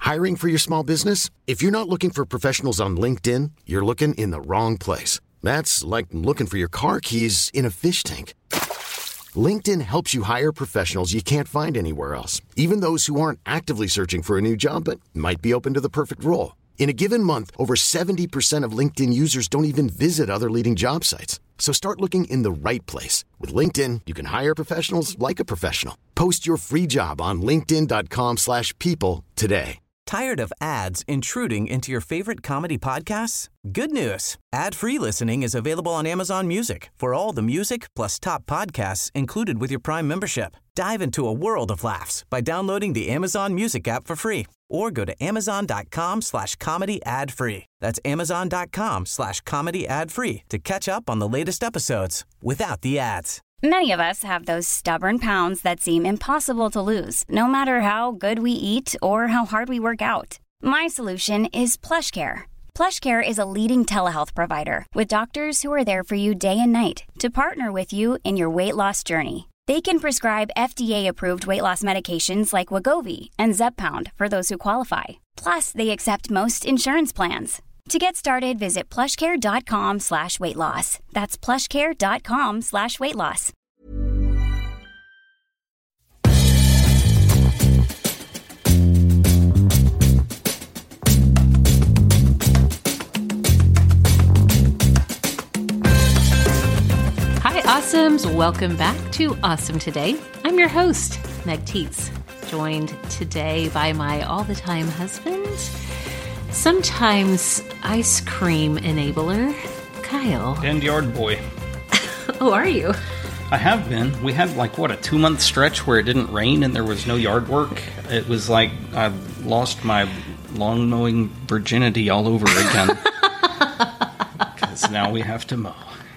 Hiring for your small business? If you're not looking for professionals on LinkedIn, you're looking in the wrong place. That's like looking for your car keys in a fish tank. LinkedIn helps you hire professionals you can't find anywhere else, even those who aren't actively searching for a new job but might be open to the perfect role. In a given month, over 70% of LinkedIn users don't even visit other leading job sites. So start looking in the right place. With LinkedIn, you can hire professionals like a professional. Post your free job on linkedin.com/people today. Tired of ads intruding into your favorite comedy podcasts? Good news. Ad-free listening is available on Amazon Music for all the music plus top podcasts included with your Prime membership. Dive into a world of laughs by downloading the Amazon Music app for free or go to amazon.com/comedy ad-free. That's amazon.com/comedy ad-free to catch up on the latest episodes without the ads. Many of us have those stubborn pounds that seem impossible to lose, no matter how good we eat or how hard we work out. My solution is PlushCare. PlushCare is a leading telehealth provider with doctors who are there for you day and night to partner with you in your weight loss journey. They can prescribe FDA-approved weight loss medications like Wegovy and Zepbound for those who qualify. Plus, they accept most insurance plans. To get started, visit plushcare.com/weightloss. That's plushcare.com/weightloss. Hi, Awesomes. Welcome back to Awesome Today. I'm your host, Meg Tietz, joined today by my all-the-time husband, sometimes ice cream enabler, Kyle. And yard boy. Oh, are you? I have been. We had a 2-month stretch where it didn't rain and there was no yard work. It was like I lost my lawn mowing virginity all over again. Because now we have to mow.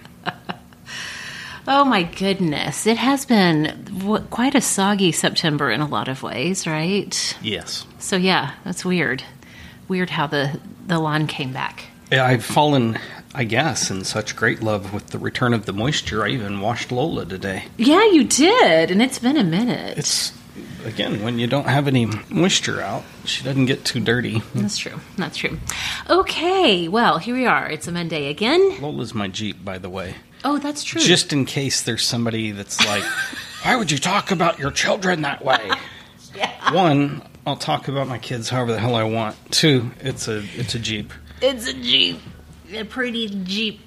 Oh my goodness. It has been quite a soggy September in a lot of ways, right? Yes. So yeah, that's weird. Weird how the lawn came back. Yeah, I've fallen, I guess, in such great love with the return of the moisture. I even washed Lola today. Yeah, you did, and it's been a minute. It's, again, when you don't have any moisture out, she doesn't get too dirty. That's true. That's true. Okay, well, here we are. It's a Monday again. Lola's my Jeep, by the way. Oh, that's true. Just in case there's somebody that's like, why would you talk about your children that way? Yeah. One, I'll talk about my kids however the hell I want. Two, it's a Jeep. It's a Jeep. A pretty Jeep.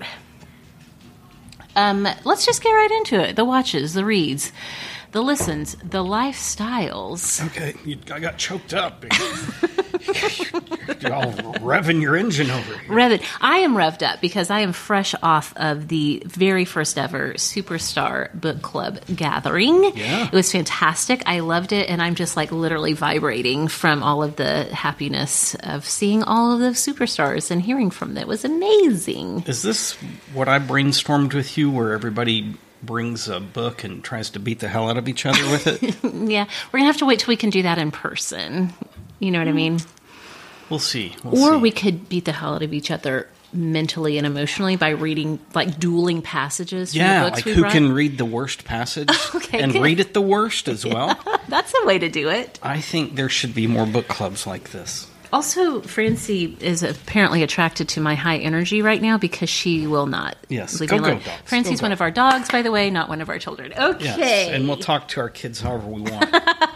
Let's just get right into it. The watches, the reads, the listens, the lifestyles. Okay, I got choked up. You're all revving your engine over here. Revving. I am revved up because I am fresh off of the very first ever Superstar Book Club gathering. Yeah. It was fantastic. I loved it, and I'm just literally vibrating from all of the happiness of seeing all of those superstars and hearing from them. It was amazing. Is this what I brainstormed with you, where everybody brings a book and tries to beat the hell out of each other with it? Yeah. We're going to have to wait till we can do that in person. You know what I mean? We'll see. We could beat the hell out of each other mentally and emotionally by reading, dueling passages from the books we who brought. can read the worst passage and good. read it the worst as well. That's a way to do it. I think there should be more book clubs like this. Also, Francie is apparently attracted to my high energy right now because she will not Yes, leave go, me alone. go, dogs. Francie's go, one of our dogs, by the way, not one of our children. Okay. Yes, and we'll talk to our kids however we want.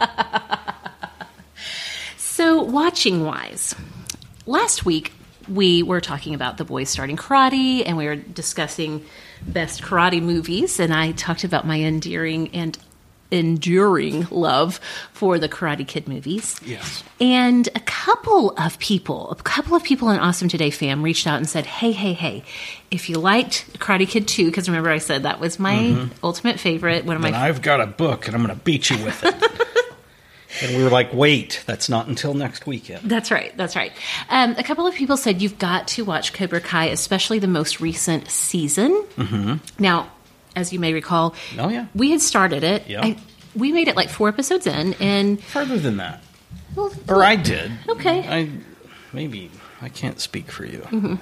So, watching-wise, last week we were talking about the boys starting karate, and we were discussing best karate movies, and I talked about my endearing and enduring love for the Karate Kid movies. Yes. And a couple of people in Awesome Today fam reached out and said, hey, if you liked Karate Kid 2, because remember I said that was my ultimate favorite, one of my... I've got a book, and I'm going to beat you with it. And we were like, wait, that's not until next weekend. That's right. A couple of people said you've got to watch Cobra Kai, especially the most recent season. Mm-hmm. Now, as you may recall, we had started it. Yeah. We made it 4 episodes in. And further than that. Well, or I did. Okay. I can't speak for you. Mm-hmm.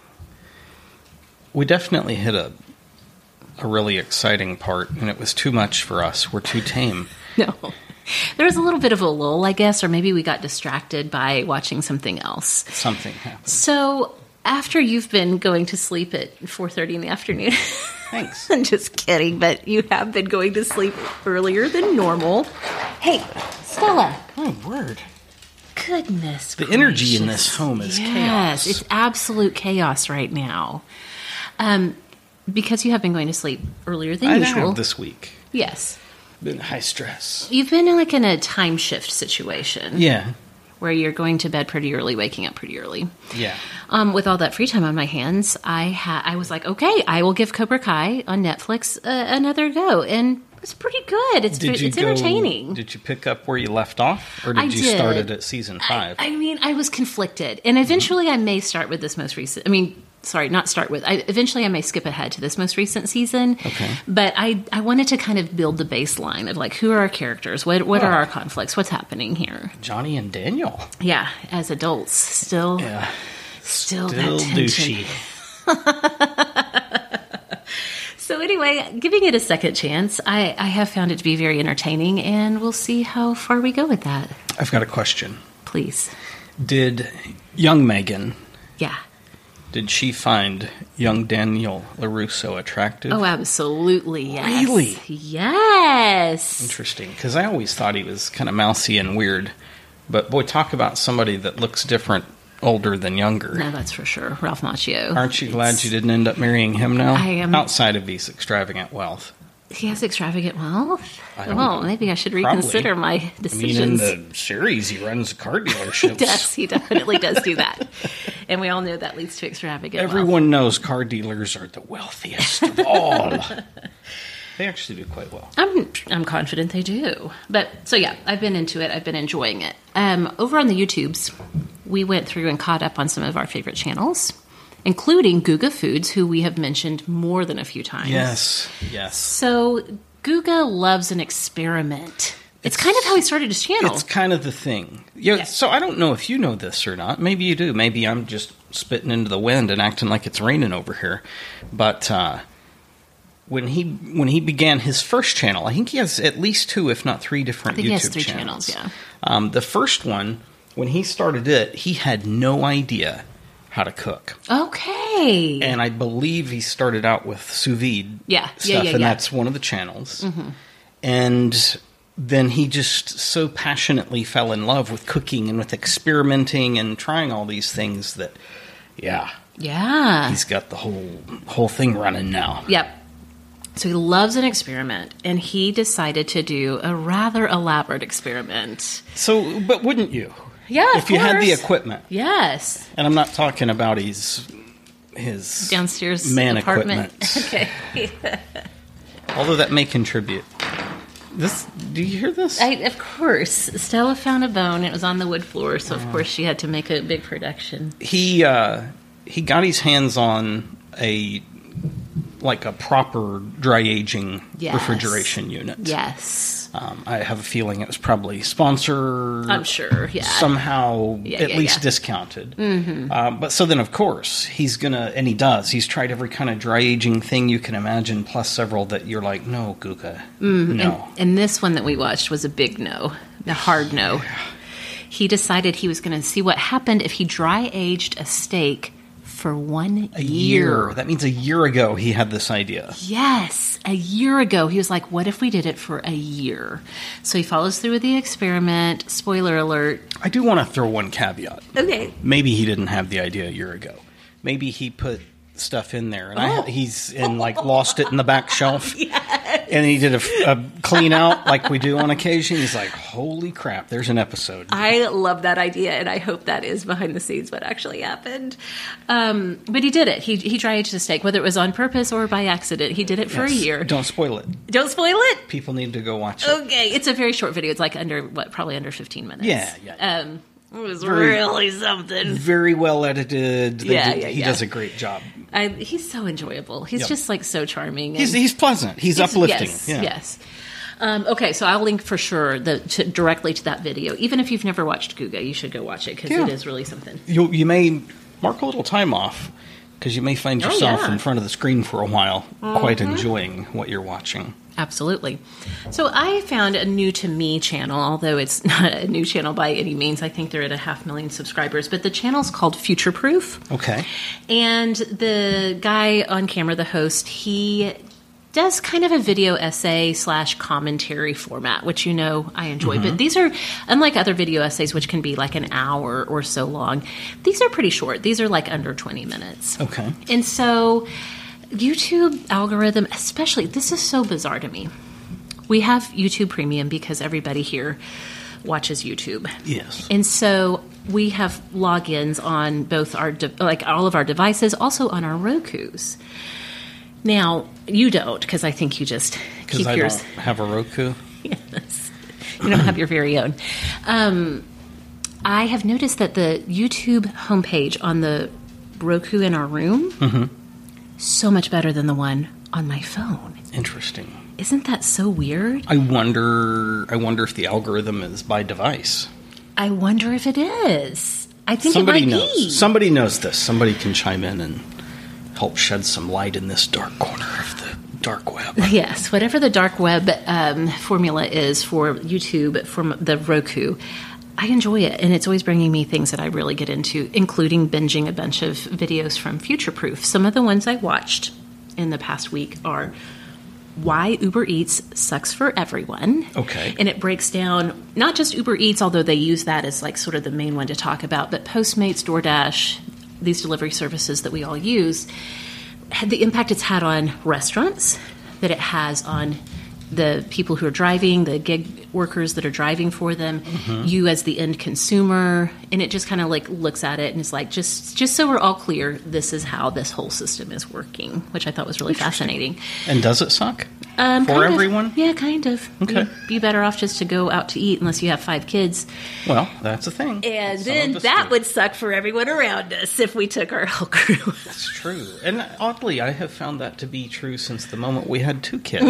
We definitely hit a really exciting part, and it was too much for us. We're too tame. No. There was a little bit of a lull, I guess, or maybe we got distracted by watching something else. Something happened. So after you've been going to sleep at 4:30 in the afternoon... Thanks. I'm just kidding, but you have been going to sleep earlier than normal. Hey, Stella. My word. Goodness The energy in this home is chaos. Yes, it's absolute chaos right now. Because you have been going to sleep earlier than usual. I have this week. Yes. Been high stress. You've been like in a time shift situation. Yeah. Where you're going to bed pretty early, waking up pretty early. Yeah. With all that free time on my hands, I was like, okay, I will give Cobra Kai on Netflix another go. And it's pretty good. It's entertaining. Did you pick up where you left off? Or did you start it at season 5? I mean, I was conflicted. And eventually I may start with this most recent... eventually I may skip ahead to this most recent season. Okay. But I wanted to kind of build the baseline of like, who are our characters? What are our conflicts? What's happening here? Johnny and Daniel. Yeah, as adults. Still that tension. Douchey. So anyway, giving it a second chance, I have found it to be very entertaining, and we'll see how far we go with that. I've got a question. Please. Did young Megan... Yeah. Did she find young Daniel LaRusso attractive? Oh, absolutely, yes. Really? Yes. Interesting, because I always thought he was kind of mousy and weird. But boy, talk about somebody that looks different older than younger. No, that's for sure. Ralph Macchio. Aren't you glad you didn't end up marrying him now? I am. Outside of his extravagant wealth. He has extravagant wealth? Well, maybe I should reconsider my decisions. I mean, in the series, he runs car dealerships. He definitely does do that. And we all know that leads to extravagant Everyone knows car dealers are the wealthiest of all. They actually do quite well. I'm confident they do. But, so yeah, I've been into it. I've been enjoying it. Over on the YouTubes, we went through and caught up on some of our favorite channels, including Guga Foods, who we have mentioned more than a few times. Yes. So Guga loves an experiment. It's kind of how he started his channel. It's kind of the thing. So I don't know if you know this or not. Maybe you do. Maybe I'm just spitting into the wind and acting like it's raining over here. But when he began his first channel, I think he has at least 2, if not 3 different YouTube channels. He has 3 channels, yeah. The first one, when he started it, he had no idea how to cook. Okay. And I believe he started out with sous vide stuff, and that's one of the channels. Mm-hmm. And then he just so passionately fell in love with cooking and with experimenting and trying all these things that, he's got the whole thing running now. Yep. So he loves an experiment, and he decided to do a rather elaborate experiment. So, but wouldn't you? Yeah, if you had the equipment. Yes. And I'm not talking about his downstairs man apartment. Equipment. Okay. Although that may contribute. Do you hear this? Of course. Stella found a bone. It was on the wood floor, so of course she had to make a big production. He got his hands on a proper dry aging refrigeration unit. Yes. I have a feeling it was probably sponsored. I'm sure, yeah. Somehow, at least discounted. Mm-hmm. But so then, of course, he's tried every kind of dry aging thing you can imagine, plus several that you're like, no, Guga, no. And this one that we watched was a big no, a hard no. Yeah. He decided he was going to see what happened if he dry aged a steak for 1 year. That means a year ago he had this idea. Yes, a year ago. He was like, what if we did it for a year? So he follows through with the experiment. Spoiler alert. I do want to throw one caveat. Okay. Maybe he didn't have the idea a year ago. Maybe he put stuff in there and he's lost it in the back shelf. Yes. And he did a clean out like we do on occasion. He's like, holy crap, there's an episode. I love that idea, and I hope that is behind the scenes what actually happened. But he did it. He dry aged a steak, whether it was on purpose or by accident. He did it for a year. Don't spoil it. Don't spoil it? People need to go watch it. Okay. It's a very short video. It's like probably under 15 minutes. Yeah. It was really something. Very well edited. He does a great job. He's so enjoyable. He's just so charming. He's pleasant. He's uplifting. Yes. Okay, so I'll link for sure directly to that video. Even if you've never watched Guga, you should go watch it because it is really something. You may mark a little time off because you may find yourself in front of the screen for a while, quite enjoying what you're watching. Absolutely. So I found a new to me channel, although it's not a new channel by any means. I think they're at 500,000 subscribers, but the channel's called Future Proof. Okay. And the guy on camera, the host, he does kind of a video essay / commentary format, which you know I enjoy. But these are, unlike other video essays, which can be like an hour or so long, these are pretty short. These are like under 20 minutes. Okay. And so YouTube algorithm, especially, this is so bizarre to me. We have YouTube Premium because everybody here watches YouTube. Yes. And so we have logins on both our, all of our devices, also on our Rokus. Now, you don't, because I think you just keep yours. Because I don't have a Roku? Yes. You don't have your very own. I have noticed that the YouTube homepage on the Roku in our room, so much better than the one on my phone. Interesting. Isn't that so weird? I wonder if the algorithm is by device. I wonder if it is. I think Somebody it might knows. be. Somebody knows this. Somebody can chime in and help shed some light in this dark corner of the dark web. Yes, whatever the dark web formula is for YouTube from the Roku, I enjoy it, and it's always bringing me things that I really get into, including binging a bunch of videos from Future Proof. Some of the ones I watched in the past week are Why Uber Eats Sucks for Everyone. Okay. And it breaks down not just Uber Eats, although they use that as like sort of the main one to talk about, but Postmates, DoorDash, these delivery services that we all use, the impact it's had on restaurants, that it has on the people who are driving, the gig workers that are driving for them, you as the end consumer, and it just kind of like looks at it and is like, just so we're all clear, this is how this whole system is working, which I thought was really fascinating. And does it suck? For everyone? Yeah, kind of. Okay. You'd be better off just to go out to eat unless you have 5 kids. Well, that's a thing. And Some then of us that do. would suck for everyone around us if we took our whole crew. That's true. And oddly, I have found that to be true since the moment we had 2 kids.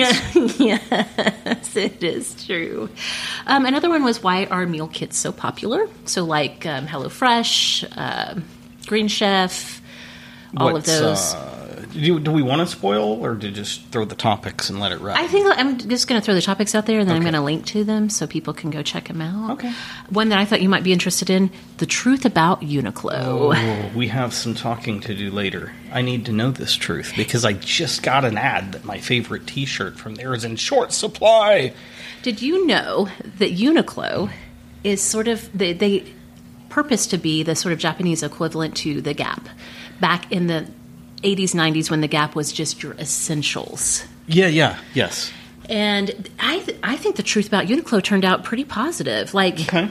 Yes, it is true. Another one was why are meal kits so popular? So like HelloFresh, Green Chef, all of those. Do we want to spoil, or to just throw the topics and let it ride? I think I'm just going to throw the topics out there, and then I'm Okay. going to link to them so people can go check them out. Okay. One that I thought you might be interested in, The Truth About Uniqlo. Oh, we have some talking to do later. I need to know this truth, because I just got an ad that my favorite T-shirt from there is in short supply. Did you know that Uniqlo is sort of, they purpose to be the sort of Japanese equivalent to the Gap back in the 80s, 90s when the Gap was just your essentials. Yes. And I think the truth about Uniqlo turned out pretty positive. Like, Okay.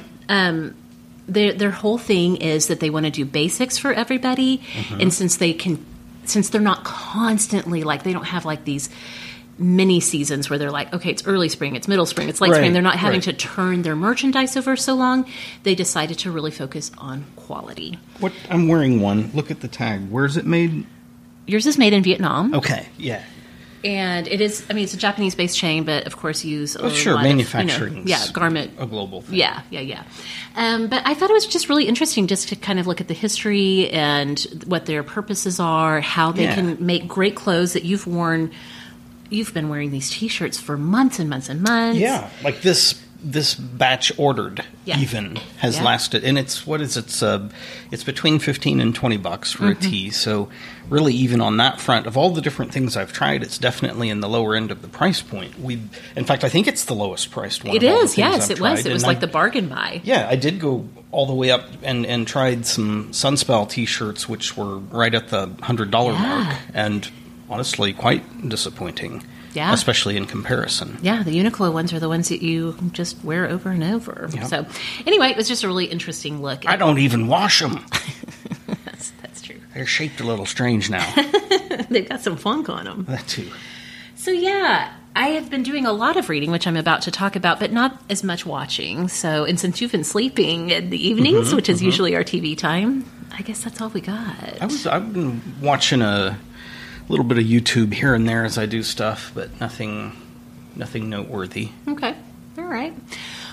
their whole thing is that they want to do basics for everybody, and since they're not constantly like, they don't have like these mini seasons where they're like, okay, it's early spring, it's middle spring, it's late spring. They're not having to turn their merchandise over so long. They decided to really focus on quality. What? I'm wearing one. Look at the tag. Where's it made? Yours is made in Vietnam. Okay, yeah. And it is, I mean, it's a Japanese-based chain, but of course use a lot manufacturing. of, garment. A global thing. Yeah. But I thought it was just really interesting just to kind of look at the history and what their purposes are, how they can make great clothes that you've worn. You've been wearing these T-shirts for months and months and months. Yeah, like this batch ordered even has lasted, and it's it's between $15 and $20 for a tee. So really, even on that front, of all the different things I've tried, it's definitely in the lower end of the price point. In fact, I think it's the lowest priced one. It is, yes, it was. It was like the bargain buy. Yeah, I did go all the way up and tried some Sunspell T-shirts, which were right at the $100 mark, and honestly, quite disappointing. Yeah. Especially in comparison. Yeah, the Uniqlo ones are the ones that you just wear over and over. Yep. So anyway, it was just a really interesting look. I don't even wash them. That's true. They're shaped a little strange now. They've got some funk on them. That too. So yeah, I have been doing a lot of reading, which I'm about to talk about, but not as much watching. So, and since you've been sleeping in the evenings, which is usually our TV time, I guess that's all we got. I've been watching a little bit of YouTube here and there as I do stuff, but nothing noteworthy. Okay. All right.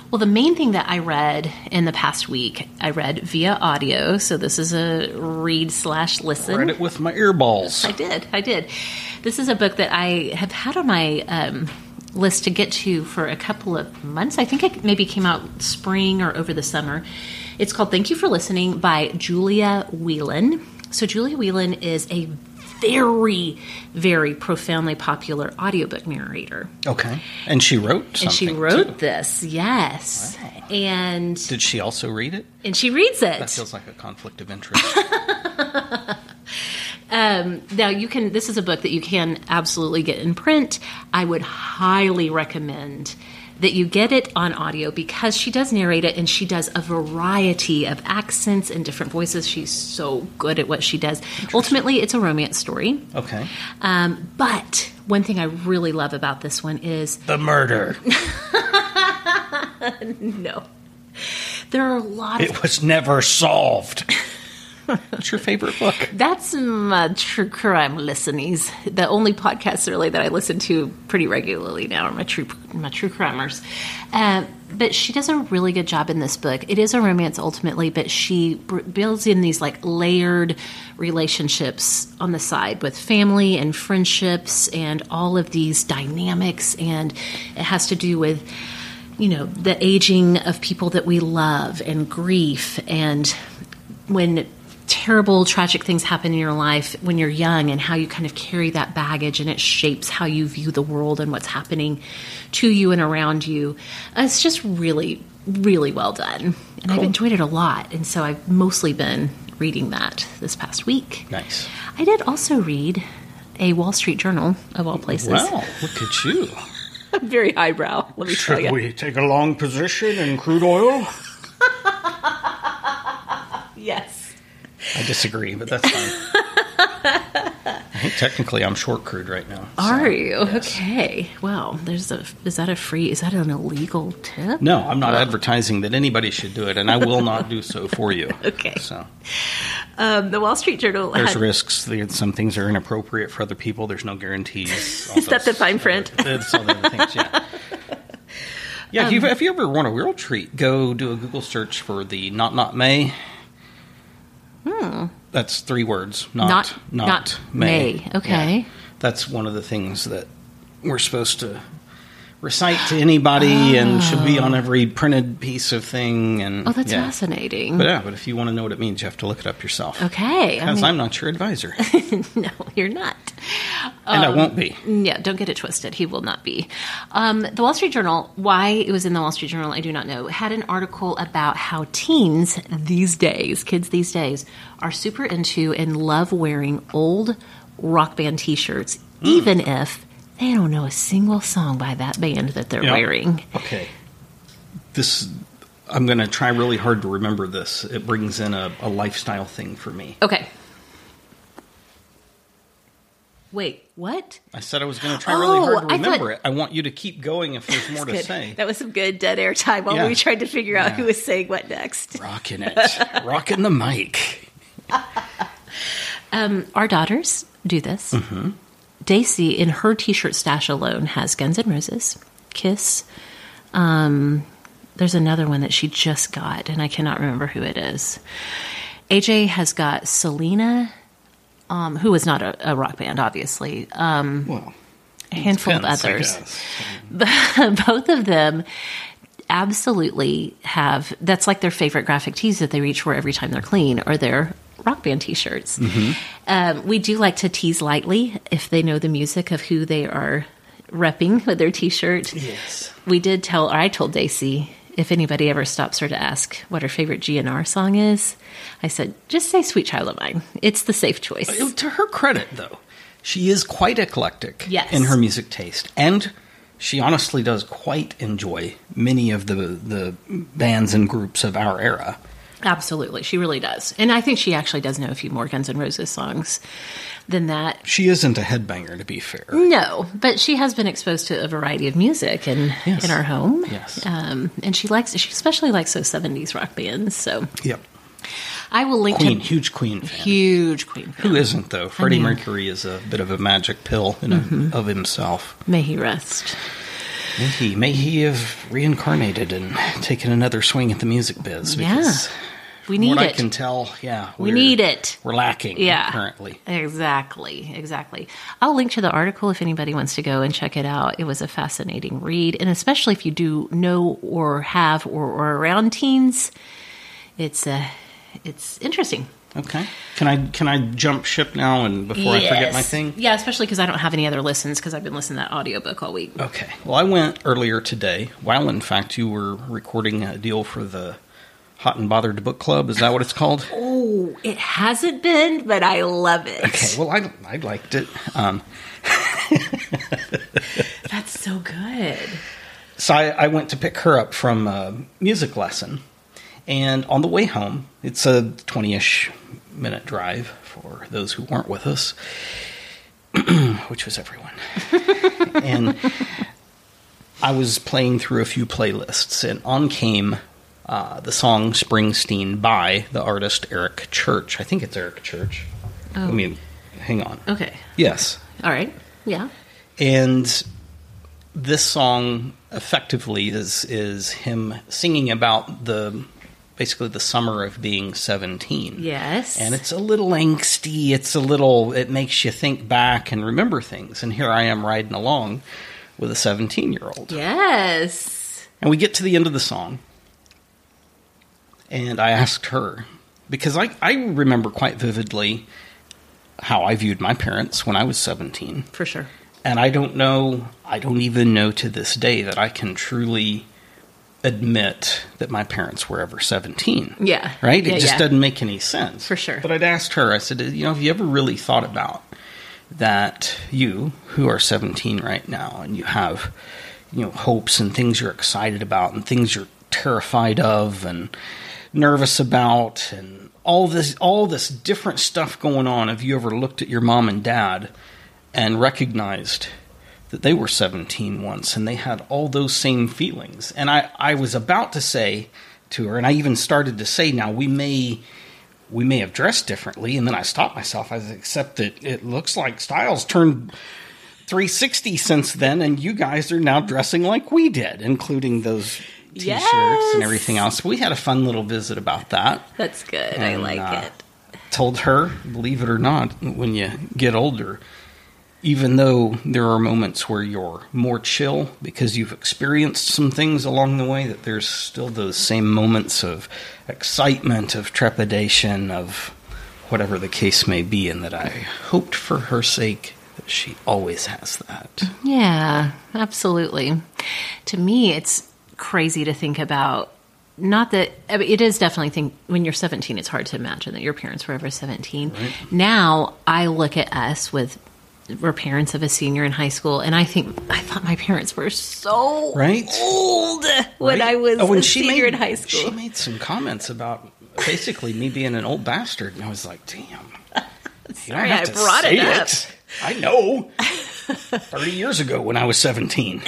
Well, the main thing that I read in the past week, I read via audio. So this is a read/listen. Read it with my earballs. I did. This is a book that I have had on my list to get to for a couple of months. I think it maybe came out spring or over the summer. It's called Thank You for Listening by Julia Whelan. So Julia Whelan is a very, very profoundly popular audiobook narrator. Okay. And she wrote something, And she wrote too. this, yes. Wow. And Did she also read it? And she reads it. That feels like a conflict of interest. Now, this is a book that you can absolutely get in print. I would highly recommend that you get it on audio because she does narrate it and she does a variety of accents and different voices. She's so good at what she does. Ultimately, it's a romance story. Okay. But one thing I really love about this one is... The murder. No. There are a lot of... It was never solved. What's your favorite book? That's my true crime listenings. The only podcasts really that I listen to pretty regularly now are my true crimers. But she does a really good job in this book. It is a romance ultimately, but she builds in these like layered relationships on the side with family and friendships and all of these dynamics. And it has to do with, the aging of people that we love and grief and when terrible, tragic things happen in your life when you're young and how you kind of carry that baggage and it shapes how you view the world and what's happening to you and around you. It's just really, really well done. And I've enjoyed it a lot. And so I've mostly been reading that this past week. Nice. I did also read a Wall Street Journal, of all places. Wow, look at you. I'm very highbrow, let me tell you. Should we take a long position in crude oil? Yes. I disagree, but that's fine. I think technically I'm short crude right now. So, Are you? yes. Okay. Well, is that an illegal tip? No, I'm not advertising that anybody should do it, and I will not do so for you. Okay. So The Wall Street Journal there's risks. Some things are inappropriate for other people. There's no guarantees. Is that the fine print? That's all the other things, yeah. Yeah, if you ever want a real treat, go do a Google search for the Not May. That's 3 words. Not May. Okay. Yeah. That's one of the things that we're supposed to recite to anybody and should be on every printed piece of thing. And that's fascinating. But if you want to know what it means, you have to look it up yourself. Okay. Because I'm not your advisor. No, you're not. And I won't be. Yeah, don't get it twisted. He will not be. The Wall Street Journal, why it was in the Wall Street Journal, I do not know, had an article about how kids these days, are super into and love wearing old rock band T-shirts, even if they don't know a single song by that band that they're wearing. Okay. I'm going to try really hard to remember this. It brings in a lifestyle thing for me. Okay. Wait, what? I said I was going to try really hard to remember it. I want you to keep going if there's more to say. That was some good dead air time while we tried to figure out who was saying what next. Rocking it. Rocking the mic. Our daughters do this. Mm-hmm. Daisy, in her T-shirt stash alone, has Guns N' Roses, Kiss. There's another one that she just got, and I cannot remember who it is. AJ has got Selena, who is not a rock band, obviously. A handful of others. Both of them absolutely have, that's like their favorite graphic tees that they reach for every time they're clean, or their rock band T-shirts. Mm-hmm. We do like to tease lightly if they know the music of who they are repping with their T-shirt. Yes. I told Daisy, if anybody ever stops her to ask what her favorite GNR song is, I said, just say Sweet Child of Mine. It's the safe choice. To her credit, though, she is quite eclectic in her music taste. And she honestly does quite enjoy many of the bands and groups of our era. Absolutely. She really does. And I think she actually does know a few more Guns N' Roses songs than that. She isn't a headbanger, to be fair. No, but she has been exposed to a variety of music in our home. Yes. And she especially likes those 70s rock bands. So yep. I will link Queen, huge Queen fan. Huge Queen fan. Who isn't, though? Freddie Mercury is a bit of a magic pill of himself. May he rest. May he have reincarnated and taken another swing at the music biz. Because we need what it. I can tell, we need it. We're lacking currently. Exactly. I'll link to the article if anybody wants to go and check it out. It was a fascinating read, and especially if you do know or have or are around teens, it's interesting. Okay. Can I jump ship now and before I forget my thing? Yeah, especially because I don't have any other listens because I've been listening to that audiobook all week. Okay. Well, I went earlier today, while in fact you were recording a deal for the Hot and Bothered Book Club. Is that what it's called? Oh, it hasn't been, but I love it. Okay. Well, I liked it. That's so good. So I went to pick her up from a music lesson. And on the way home, it's a 20-ish minute drive for those who weren't with us, which was everyone. And I was playing through a few playlists, and on came the song Springsteen by the artist Eric Church. I think it's Eric Church. Oh. Let me, hang on. Okay. Yes. All right. Yeah. And this song effectively is him singing about basically the summer of being 17. Yes. And it's a little angsty. It makes you think back and remember things. And here I am riding along with a 17-year-old. Yes. And we get to the end of the song. And I asked her, because I remember quite vividly how I viewed my parents when I was 17. For sure. And I don't even know to this day that I can truly admit that my parents were ever 17. Yeah. Right? It just doesn't make any sense. For sure. But I'd asked her, I said, have you ever really thought about that you, who are 17 right now, and you have, hopes and things you're excited about and things you're terrified of and nervous about and all this different stuff going on, have you ever looked at your mom and dad and recognized that they were 17 once, and they had all those same feelings? And I was about to say to her, and I even started to say, now we may have dressed differently, and then I stopped myself. I said, except that it looks like styles turned 360 since then, and you guys are now dressing like we did, including those T-shirts and everything else. We had a fun little visit about that. That's good. And, I like it. Told her, believe it or not, when you get older, even though there are moments where you're more chill because you've experienced some things along the way, that there's still those same moments of excitement, of trepidation, of whatever the case may be, and that I hoped for her sake that she always has that. Yeah, absolutely. To me, it's crazy to think about. Not that, it is definitely when you're 17, it's hard to imagine that your parents were ever 17. Right. Now, I look at us we're parents of a senior in high school, and I thought my parents were so old when I was a senior in high school. She made some comments about basically me being an old bastard, and I was like, damn. Sorry, I brought it up. I know. 30 years ago when I was 17.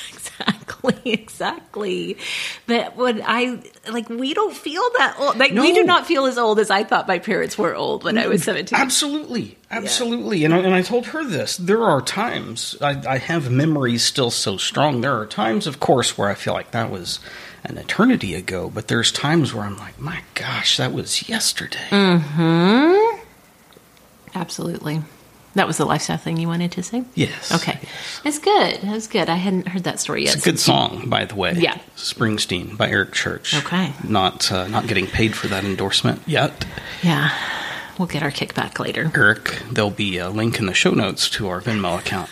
Exactly. But when we don't feel that old. We do not feel as old as I thought my parents were old when I was 17. Absolutely. Yeah. And I told her this. There are times, I have memories still so strong. There are times, of course, where I feel like that was an eternity ago. But there's times where I'm like, my gosh, that was yesterday. Mm-hmm. Absolutely. That was the lifestyle thing you wanted to say? Yes. Okay. It's good. That's good. I hadn't heard that story yet. It's a good song, by the way. Yeah. Springsteen by Eric Church. Okay. Not getting paid for that endorsement yet. Yeah. We'll get our kickback later. Eric, there'll be a link in the show notes to our Venmo account.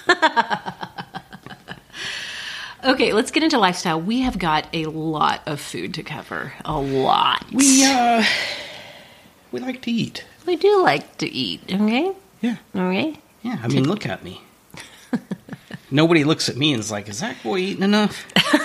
Okay, let's get into lifestyle. We have got a lot of food to cover. A lot. We like to eat. We do like to eat, okay? Yeah. Okay. Yeah, I mean, look at me. Nobody looks at me and is like, is that boy eating enough?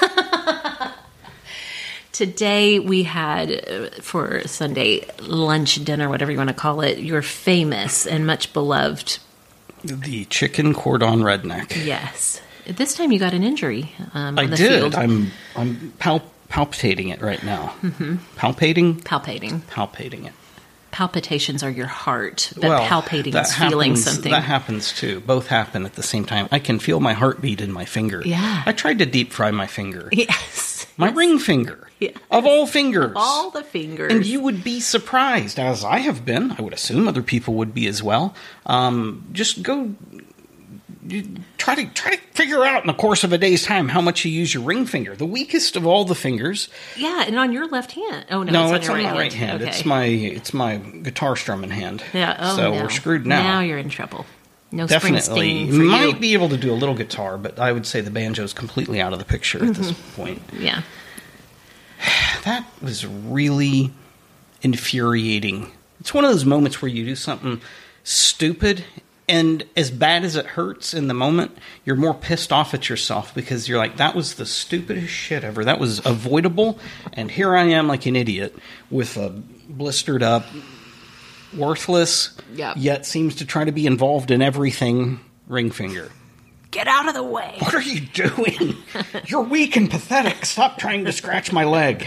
Today we had, for Sunday lunch, dinner, whatever you want to call it, your famous and much beloved... The chicken cordon redneck. Yes. This time you got an injury on the field. I did. I'm palpitating it right now. Mm-hmm. Palpating? Palpating. Palpating it. palpitations are your heart palpating is feeling something. That happens too. Both happen at the same time. I can feel my heartbeat in my finger. Yeah. I tried to deep fry my finger. Yes. My ring finger. Yes. Of all fingers. Of all the fingers. And you would be surprised, as I have been. I would assume other people would be as well. Just go... Try to figure out in the course of a day's time how much you use your ring finger. The weakest of all the fingers. Yeah, and on your left hand. Oh no, it's on your my right hand. Okay. It's my guitar strumming hand. Yeah. Oh, so no. we're screwed now. Now you're in trouble. No Definitely. Springsteen for Might you. be able to do a little guitar, but I would say the banjo's completely out of the picture at this point. Yeah. That was really infuriating. It's one of those moments where you do something stupid, and as bad as it hurts in the moment, you're more pissed off at yourself because you're like, that was the stupidest shit ever. That was avoidable, and here I am like an idiot with a blistered up, worthless, yet seems to try to be involved in everything ring finger. Get out of the way. What are you doing? You're weak and pathetic. Stop trying to scratch my leg.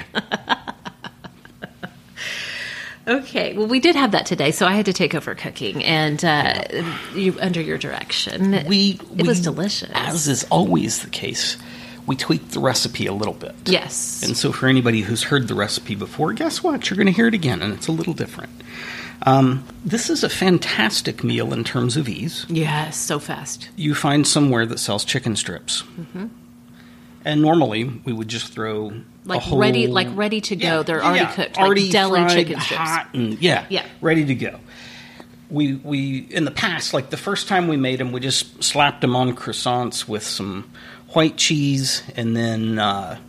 Okay, well, we did have that today, so I had to take over cooking, and under your direction. It was delicious. As is always the case, we tweaked the recipe a little bit. Yes. And so for anybody who's heard the recipe before, guess what? You're going to hear it again, and it's a little different. This is a fantastic meal in terms of ease. Yes, so fast. You find somewhere that sells chicken strips. Mm-hmm. And normally, we would just throw ready to go. They're already cooked, already like deli fried, chicken strips. Hot and ready to go. We in the past, like the first time we made them, we just slapped them on croissants with some white cheese, and then I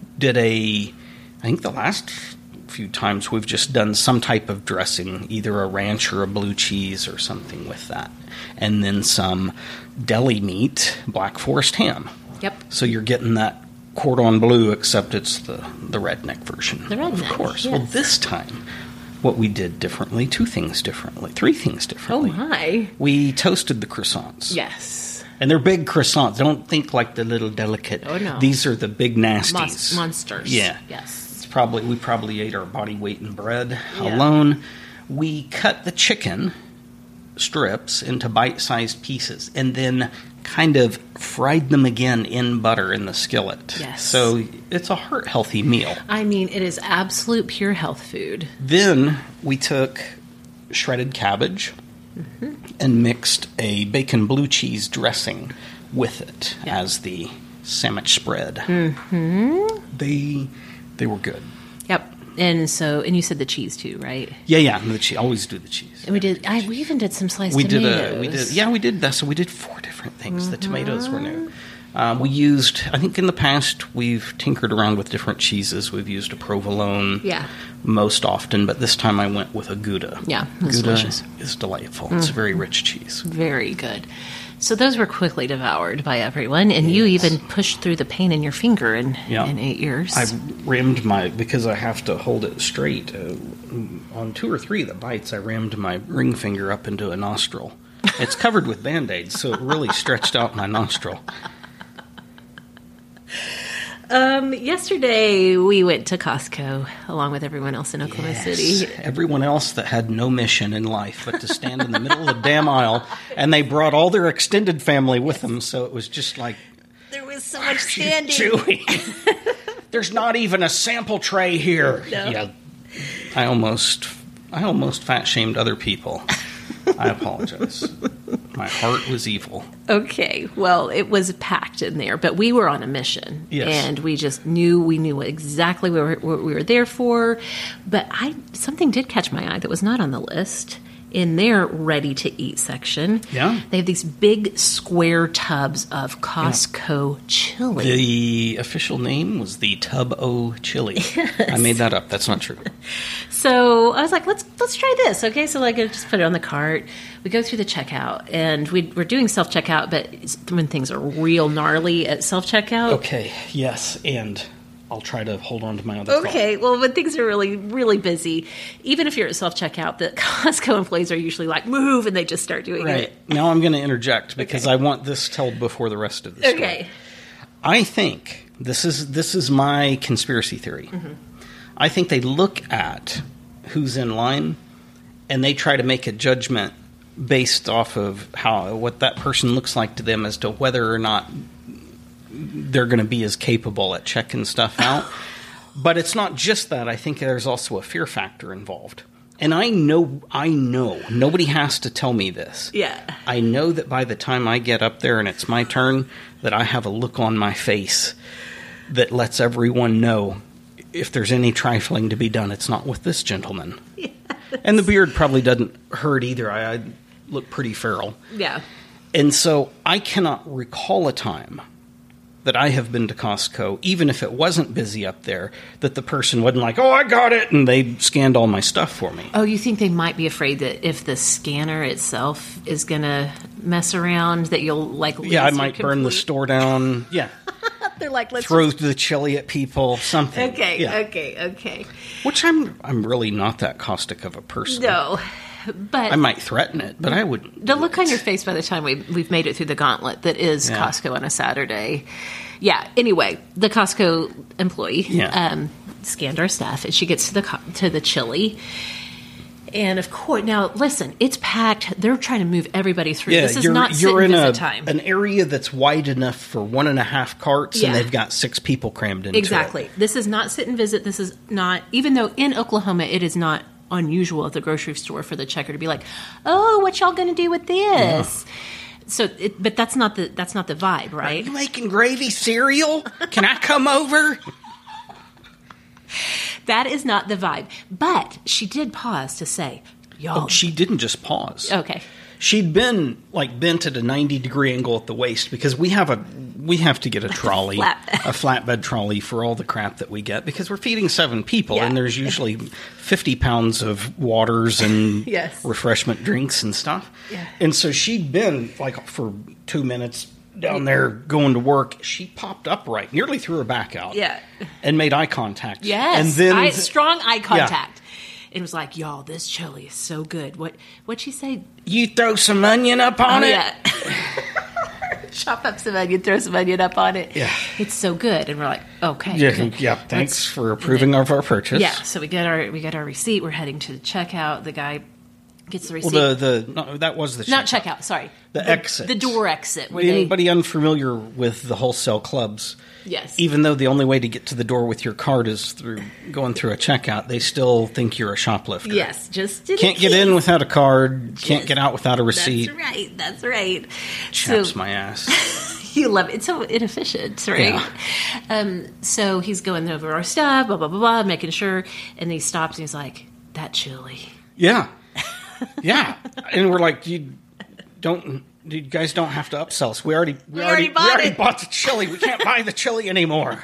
think the last few times we've just done some type of dressing, either a ranch or a blue cheese or something with that, and then some deli meat, Black Forest ham. Yep. So you're getting that cordon bleu, except it's the redneck version. The redneck, of course. yes. Well, this time, what we did differently, three things differently. Oh, my. We toasted the croissants. Yes. And they're big croissants. Don't think like the little delicate. Oh, no. These are the big nasties. Monsters. Yeah. Yes. We probably ate our body weight in bread alone. We cut the chicken strips into bite-sized pieces and then kind of fried them again in butter in the skillet. Yes. So it's a heart-healthy meal. I mean, it is absolute pure health food. Then we took shredded cabbage and mixed a bacon blue cheese dressing with it as the sandwich spread. Mm-hmm. They were good. Yep. And you said the cheese too, right? Yeah. The cheese. Always do the cheese. And we even did some sliced tomatoes. We did that. So we did 4 different things. Mm-hmm. The tomatoes were new. We used, I think in the past, we've tinkered around with different cheeses. We've used a provolone most often, but this time I went with a Gouda. Yeah, it's Gouda delicious. is delightful. It's a very rich cheese. Very good. So those were quickly devoured by everyone, and you even pushed through the pain in your finger in 8 years. I rammed because I have to hold it straight. On 2 or 3 of the bites, I rammed my ring finger up into a nostril. It's covered with Band-Aids, so it really stretched out my nostril. Yesterday, we went to Costco, along with everyone else in Oklahoma City. Everyone else that had no mission in life but to stand in the middle of the damn aisle, and they brought all their extended family with them, so it was just like... There was so much standing. There's not even a sample tray here. No. Yeah, I almost fat-shamed other people. I apologize. My heart was evil. Okay, well, it was packed in there, but we were on a mission. Yes. And we just knew exactly what we were there for. But something did catch my eye that was not on the list. In their ready-to-eat section, they have these big square tubs of Costco chili. The official name was the Tub-O Chili. Yes. I made that up. That's not true. So I was like, let's try this, okay? So I just put it on the cart. We go through the checkout, and we're doing self-checkout, but when things are real gnarly at self-checkout. Okay, yes, and... I'll try to hold on to my other thought. Okay, well, when things are really, really busy, even if you're at self-checkout, the Costco employees are usually like, move, and they just start doing it. Now I'm going to interject because I want this told before the rest of the story. Okay. I think, this is my conspiracy theory. Mm-hmm. I think they look at who's in line, and they try to make a judgment based off of what that person looks like to them as to whether or not they're going to be as capable at checking stuff out. But it's not just that. I think there's also a fear factor involved. And I know, nobody has to tell me this. Yeah. I know that by the time I get up there and it's my turn, that I have a look on my face that lets everyone know if there's any trifling to be done, it's not with this gentleman. Yes. And the beard probably doesn't hurt either. I look pretty feral. Yeah. And so I cannot recall a time that I have been to Costco, even if it wasn't busy up there, that the person wasn't like, oh, I got it, and they scanned all my stuff for me. Oh, you think they might be afraid that if the scanner itself is going to mess around, that you'll, like, lose I might burn the store down. Yeah. They're like, let's throw the chili at people, something. Okay. Which I'm really not that caustic of a person. No. But I might threaten it, but I wouldn't. The look on your face by the time we've made it through the gauntlet that is Costco on a Saturday. Yeah. Anyway, the Costco employee scanned our stuff, and she gets to the chili. And of course, now listen, it's packed. They're trying to move everybody through. Yeah, this is not sit and visit time. An area that's wide enough for 1.5 carts, and they've got 6 people crammed into it. Exactly. This is not sit and visit. This is not, even though in Oklahoma it is not unusual at the grocery store for the checker to be like, "Oh, what y'all going to do with this?" Yeah. So, but that's not the vibe, right? Are you making gravy cereal? Can I come over? That is not the vibe. But she did pause to say, "Y'all." Oh, she didn't just pause. Okay. She'd been bent at a 90-degree angle at the waist because we have to get a trolley, a flatbed trolley for all the crap that we get because we're feeding 7 people and there's usually 50 pounds of waters and refreshment drinks and stuff. Yeah. And so she'd been like for 2 minutes down there going to work. She popped upright, nearly threw her back out, and made eye contact. Yes, and then strong eye contact. Yeah. It was like, y'all, this chili is so good. What'd she say? You throw some onion up on it? Yeah. Chop up some onion, throw some onion up on it. Yeah. It's so good. And we're like, okay. Yeah, thanks for approving of our purchase. Yeah, so we get our receipt. We're heading to the checkout. The guy gets the receipt. Well, that was the checkout. Not checkout, sorry. The exit. The door exit. Anybody unfamiliar with the wholesale clubs? Yes. Even though the only way to get to the door with your card is through going through a checkout, they still think you're a shoplifter. Yes, just can't get in without a card. Can't get out without a receipt. That's right. Chaps my ass. You love it. It's so inefficient, right? Yeah. So he's going over our stuff, blah blah blah blah, making sure, and he stops and he's like, "That chili." Yeah. Yeah, and we're like, you guys don't have to upsell us. We already bought the chili. We can't buy the chili anymore.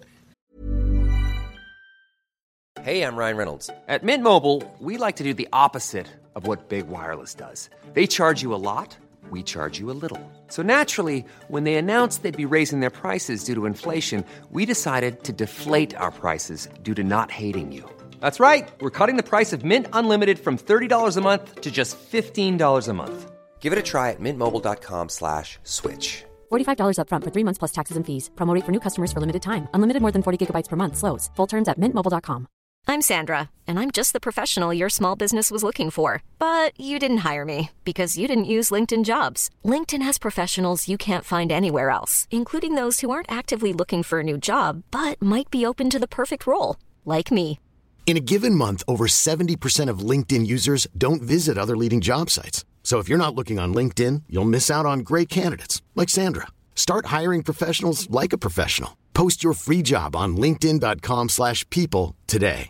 Hey, I'm Ryan Reynolds. At Mint Mobile, we like to do the opposite of what Big Wireless does. They charge you a lot, we charge you a little. So naturally, when they announced they'd be raising their prices due to inflation, we decided to deflate our prices due to not hating you. That's right. We're cutting the price of Mint Unlimited from $30 a month to just $15 a month. Give it a try at mintmobile.com/switch. $45 up front for 3 months plus taxes and fees. Promo rate for new customers for limited time. Unlimited more than 40 gigabytes per month. Slows full terms at mintmobile.com. I'm Sandra, and I'm just the professional your small business was looking for. But you didn't hire me because you didn't use LinkedIn Jobs. LinkedIn has professionals you can't find anywhere else, including those who aren't actively looking for a new job, but might be open to the perfect role, like me. In a given month, over 70% of LinkedIn users don't visit other leading job sites. So if you're not looking on LinkedIn, you'll miss out on great candidates like Sandra. Start hiring professionals like a professional. Post your free job on linkedin.com/people today.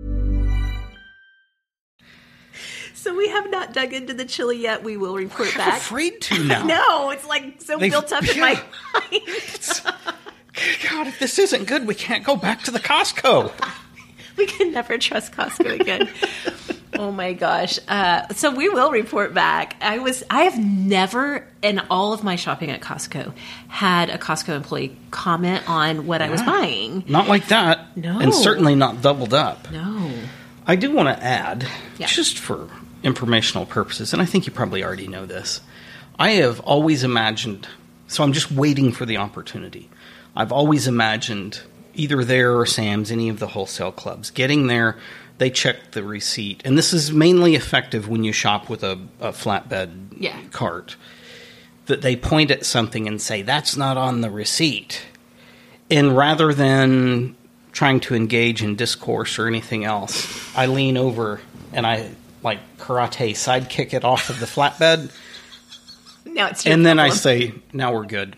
So we have not dug into the chili yet. We will report back. I'm afraid to now. No, it's like so built up in my mind. God, if this isn't good, we can't go back to the Costco. We can never trust Costco again. Oh my gosh. So we will report back. I have never in all of my shopping at Costco had a Costco employee comment on what I was buying. Not like that. No. And certainly not doubled up. No. I do want to add, just for informational purposes, and I think you probably already know this, I have always imagined, so I'm just waiting for the opportunity. I've always imagined either there or Sam's, any of the wholesale clubs, getting there, they check the receipt. And this is mainly effective when you shop with a flatbed cart. That they point at something and say, that's not on the receipt. And rather than trying to engage in discourse or anything else, I lean over and I, like karate, sidekick it off of the flatbed. Now it's your and then problem. I say, now we're good.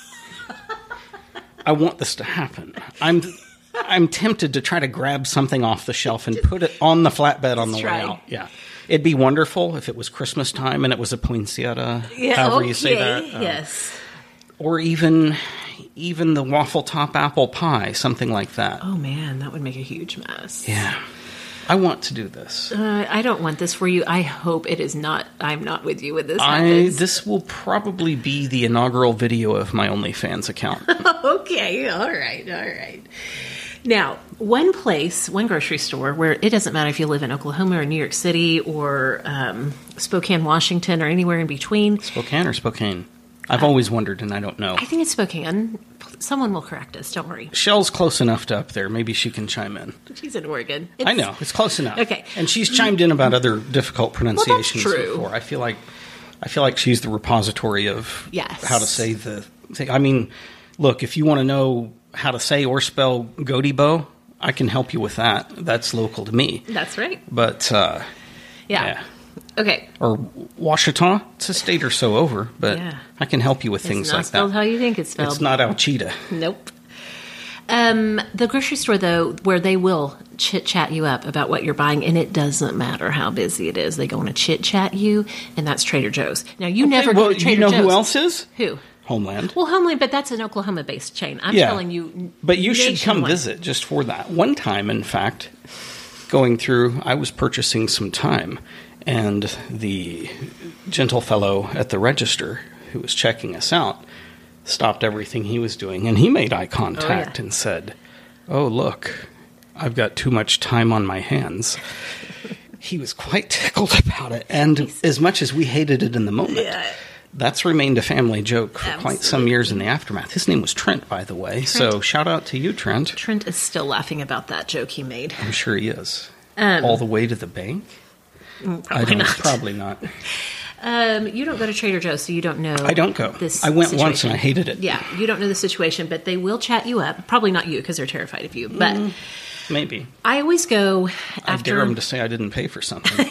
I want this to happen. I'm tempted to try to grab something off the shelf and put it on the flatbed on the way out. Yeah. It'd be wonderful if it was Christmas time and it was a poinsettia, however you say that. Yes. Or even the waffle top apple pie, something like that. Oh, man, that would make a huge mess. Yeah. I want to do this. I don't want this for you. I hope it is not. I'm not with you with this. This will probably be the inaugural video of my OnlyFans account. Okay. All right. Now, one grocery store where it doesn't matter if you live in Oklahoma or New York City or Spokane, Washington, or anywhere in between. Spokane or Spokane? I've always wondered, and I don't know. I think it's Spokane. Someone will correct us. Don't worry. Shell's close enough to up there. Maybe she can chime in. She's in Oregon. I know. It's close enough. Okay. And she's chimed in about other difficult pronunciations before. I feel like she's the repository of how to say the thing. I mean, look, if you want to know how to say or spell Godibo, I can help you with that. That's local to me. That's right. But, yeah. Okay. Or Washita. It's a state or so over, but I can help you with things like that. It's not spelled how you think it's spelled. It's not Alchita. Nope. The grocery store, though, where they will chit-chat you up about what you're buying, and it doesn't matter how busy it is. They go on to chit-chat you, and that's Trader Joe's. Now, you never go to Trader Joe's. You know who else is? Who? Homeland. Well, Homeland, but that's an Oklahoma-based chain. I'm telling you. But you should come visit just for that. One time, in fact, going through, I was purchasing some time, and the gentle fellow at the register who was checking us out stopped everything he was doing, and he made eye contact and said, "Oh, look, I've got too much time on my hands." He was quite tickled about it, and as much as we hated it in the moment, that's remained a family joke for quite some years in the aftermath. His name was Trent, by the way, so shout out to you, Trent. Trent is still laughing about that joke he made. I'm sure he is. All the way to the bank? Probably not. You don't go to Trader Joe's, so you don't know. I don't go. I went once and I hated it. Yeah, you don't know the situation, but they will chat you up. Probably not you, because they're terrified of you. But maybe. I always go after. I dare them to say I didn't pay for something.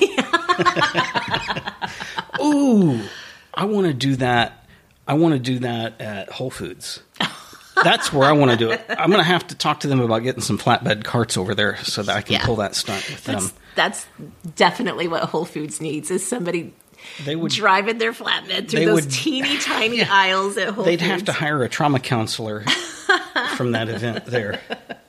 Ooh, I want to do that. I want to do that at Whole Foods. That's where I want to do it. I'm going to have to talk to them about getting some flatbed carts over there so that I can pull that stunt with them. That's definitely what Whole Foods needs, is somebody driving their flatbed through those teeny tiny aisles at Whole Foods. They'd have to hire a trauma counselor from that event there.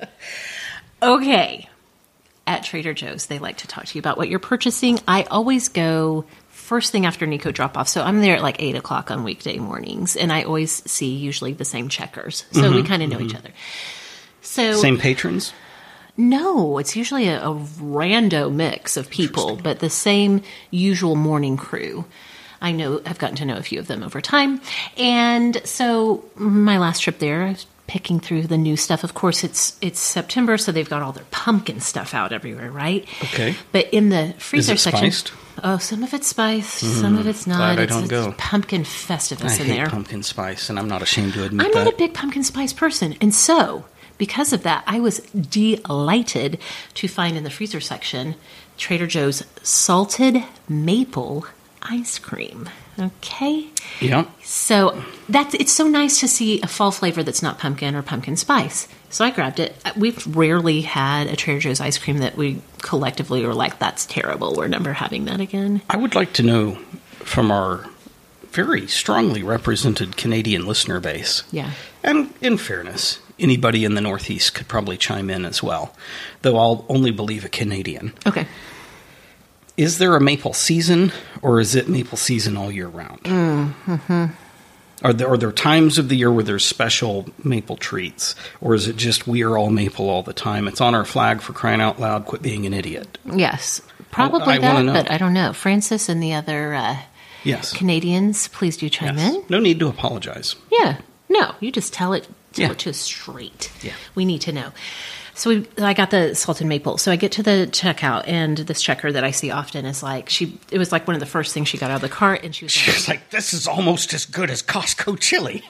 Okay. At Trader Joe's, they like to talk to you about what you're purchasing. I always go first thing after Nico drop-off. So I'm there at like 8 o'clock on weekday mornings, and I always see usually the same checkers. So we kind of know each other. So same patrons? No, it's usually a rando mix of people, but the same usual morning crew. I've gotten to know a few of them over time. And so my last trip there, I was picking through the new stuff. Of course, it's September, so they've got all their pumpkin stuff out everywhere, right? Okay. But in the freezer section... Spiced? Oh, some of it's spiced, some of it's not. Glad I don't go. Pumpkin Festivus in there. I hate pumpkin spice, and I'm not ashamed to admit I'm that. not a big pumpkin spice person, and so... because of that, I was delighted to find in the freezer section Trader Joe's salted maple ice cream. Okay? Yeah. So it's so nice to see a fall flavor that's not pumpkin or pumpkin spice. So I grabbed it. We've rarely had a Trader Joe's ice cream that we collectively were like, that's terrible. We're never having that again. I would like to know from our very strongly represented Canadian listener base. Yeah. And in fairness, anybody in the Northeast could probably chime in as well, though I'll only believe a Canadian. Okay. Is there a maple season, or is it maple season all year round? Mm-hmm. Are there times of the year where there's special maple treats, or is it just we are all maple all the time? It's on our flag, for crying out loud, quit being an idiot. Yes, probably that, but I don't know. Francis and the other Canadians, please do chime in. No need to apologize. Yeah, no, you just tell it to us straight. Yeah. We need to know. So I got the salted maple. So I get to the checkout, and this checker that I see often is like, it was like one of the first things she got out of the cart, and she was like, this is almost as good as Costco chili.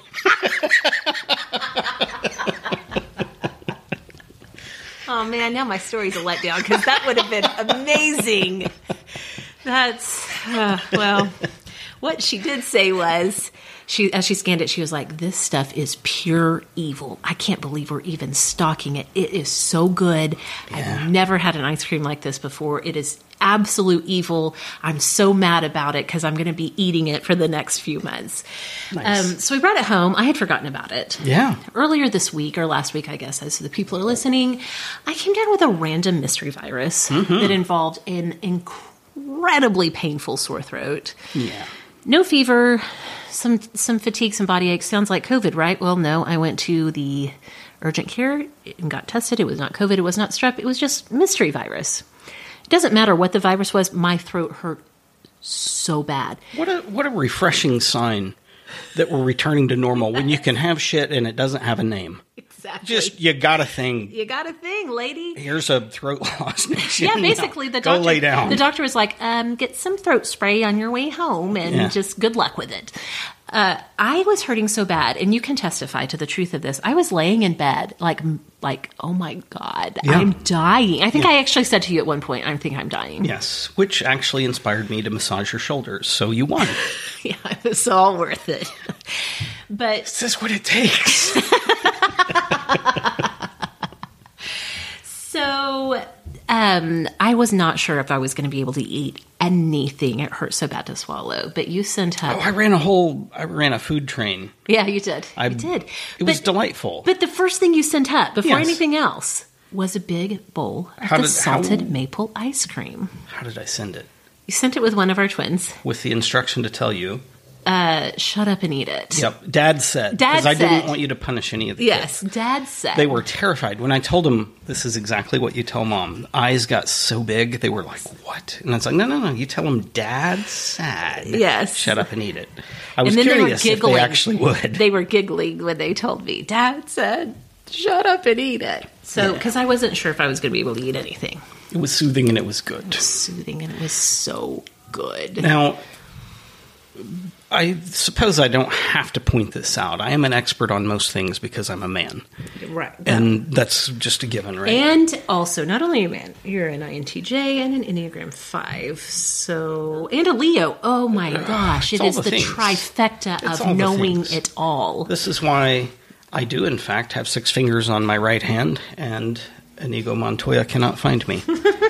Oh man, now my story's a letdown because that would have been amazing. That's, well, what she did say was, as she scanned it, she was like, this stuff is pure evil. I can't believe we're even stocking it. It is so good. Yeah. I've never had an ice cream like this before. It is absolute evil. I'm so mad about it because I'm going to be eating it for the next few months. Nice. So we brought it home. I had forgotten about it. Yeah. Earlier this week, or last week, I guess, as the people are listening, I came down with a random mystery virus that involved an incredibly painful sore throat. Yeah. No fever, some fatigue, some body aches. Sounds like COVID, right? Well, no. I went to the urgent care and got tested. It was not COVID. It was not strep. It was just mystery virus. It doesn't matter what the virus was. My throat hurt so bad. What a refreshing sign that we're returning to normal when you can have shit and it doesn't have a name. Exactly. Just, you got a thing. You got a thing, lady. Here's a throat lozenge. Yeah, basically the doctor. Go lay down. The doctor was like, get some throat spray on your way home and just good luck with it. I was hurting so bad, and you can testify to the truth of this. I was laying in bed like, oh my God, I'm dying. I think I actually said to you at one point, I think I'm dying. Yes, which actually inspired me to massage your shoulders, so you won. Yeah, it was all worth it. But is this what it takes? So, I was not sure if I was going to be able to eat anything. It hurt so bad to swallow. But you sent up. Oh, I ran a food train. Yeah, you did. You did. It was delightful. But the first thing you sent up before anything else was a big bowl of salted maple ice cream. How did I send it? You sent it with one of our twins. With the instruction to tell you. Shut up and eat it. Yep. Dad said. Because I didn't want you to punish any of the kids. Dad said. They were terrified. When I told them, this is exactly what you tell Mom. Eyes got so big, they were like, what? And I was like, no. You tell them Dad said. Yes. Shut up and eat it. I was curious if they actually would. They were giggling when they told me, Dad said, shut up and eat it. So, because I wasn't sure if I was going to be able to eat anything. It was soothing and it was good. It was soothing and it was so good. Now, I suppose I don't have to point this out. I am an expert on most things because I'm a man. Right. And that's just a given, right? And also, not only a man, you're an INTJ and an Enneagram 5. So, and a Leo. Oh my gosh. It is the trifecta of knowing it all. This is why I do, in fact, have 6 fingers on my right hand, and Inigo Montoya cannot find me.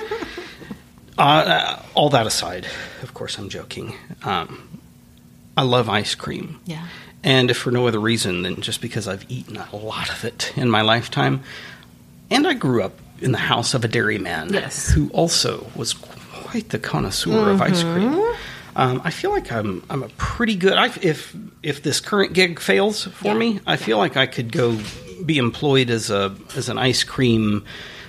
All that aside, of course, I'm joking. I love ice cream. Yeah. And if for no other reason than just because I've eaten a lot of it in my lifetime. And I grew up in the house of a dairyman who also was quite the connoisseur of ice cream. I feel like I'm a pretty good... If this current gig fails for me, I feel like I could go be employed as an ice cream...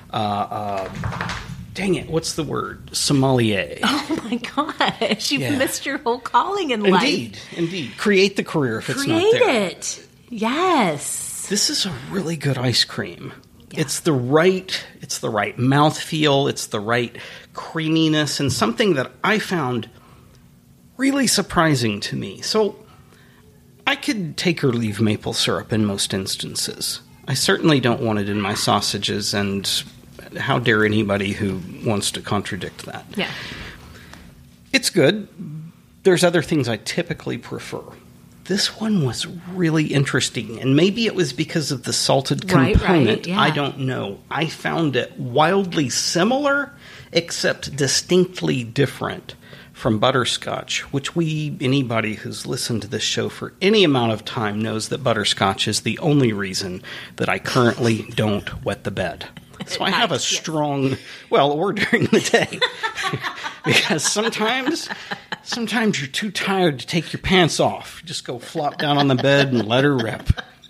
dang it, what's the word? Sommelier. Oh my gosh, you've missed your whole calling in life. Indeed. Create the career if it's not there. Create it. Yes. This is a really good ice cream. Yeah. It's the right mouthfeel, it's the right creaminess, and something that I found really surprising to me. So I could take or leave maple syrup in most instances. I certainly don't want it in my sausages, and how dare anybody who wants to contradict that? Yeah. It's good. There's other things I typically prefer. This one was really interesting, and maybe it was because of the salted component. Right, yeah. I don't know. I found it wildly similar, except distinctly different from butterscotch, which anybody who's listened to this show for any amount of time knows that butterscotch is the only reason that I currently don't wet the bed. So I have a strong, or during the day, because sometimes you're too tired to take your pants off. Just go flop down on the bed and let her rip.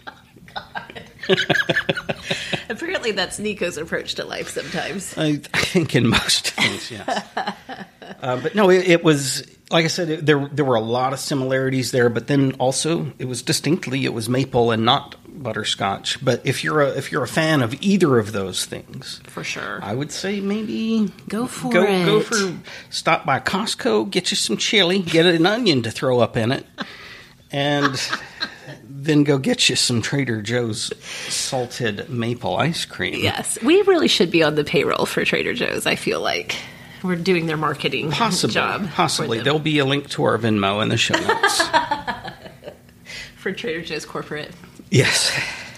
Apparently that's Nico's approach to life sometimes. I think in most things, yes. But no, it was, like I said, there were a lot of similarities there, but then also it was maple and not butterscotch. But if you're a fan of either of those things, For sure. I would say maybe Go for it. Stop by Costco, get you some chili, get an onion to throw up in it, and then go get you some Trader Joe's salted maple ice cream. Yes. We really should be on the payroll for Trader Joe's, I feel like. We're doing their marketing job. Possibly. There'll be a link to our Venmo in the show notes. For Trader Joe's corporate. Yes.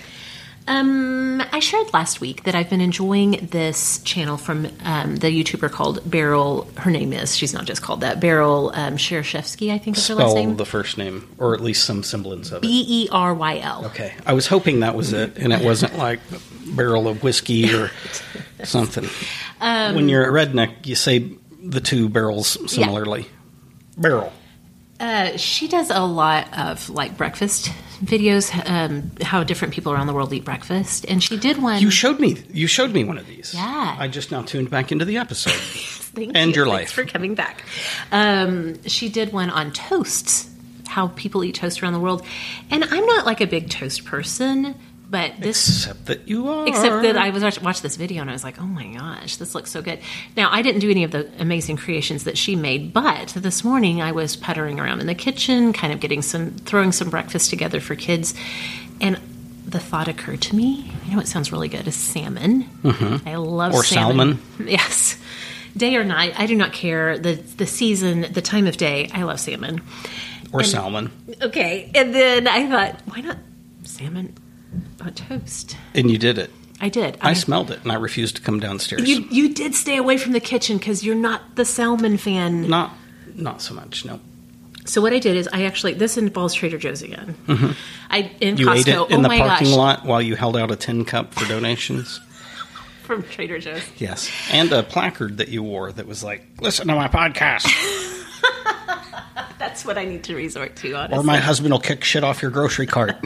I shared last week that I've been enjoying this channel from the YouTuber called Beryl. Her name is, she's not just called that, Beryl Shereshevsky, I think is her last name. Spell the first name, or at least some semblance of it. Beryl. Okay. I was hoping that was it, and it wasn't like barrel of whiskey or something. When you're a redneck, you say the two barrels similarly. Yeah. Beryl. She does a lot of like breakfast videos, how different people around the world eat breakfast, and she did one. You showed me one of these. Yeah, I just now tuned back into the episode. Thank and you. Your life. Thanks for coming back. She did one on toasts, how people eat toast around the world, and I'm not like a big toast person. But except that you are. Except that I was watched this video and I was like, oh my gosh, this looks so good. Now, I didn't do any of the amazing creations that she made, but this morning I was puttering around in the kitchen, kind of throwing some breakfast together for kids, and the thought occurred to me, you know what sounds really good is salmon. Mm-hmm. I love salmon. Yes. Day or night, I do not care. The season, the time of day, I love salmon. Or salmon. Okay. And then I thought, why not salmon on toast? And you did it. I did. I smelled it, and I refused to come downstairs. You did stay away from the kitchen because you're not the salmon fan. Not so much, no. So what I did is this involves Trader Joe's again. Mm-hmm. You Costco. ate it in the parking lot while you held out a tin cup for donations? From Trader Joe's. Yes. And a placard that you wore that was like, listen to my podcast. That's what I need to resort to, honestly. Or my husband will kick shit off your grocery cart.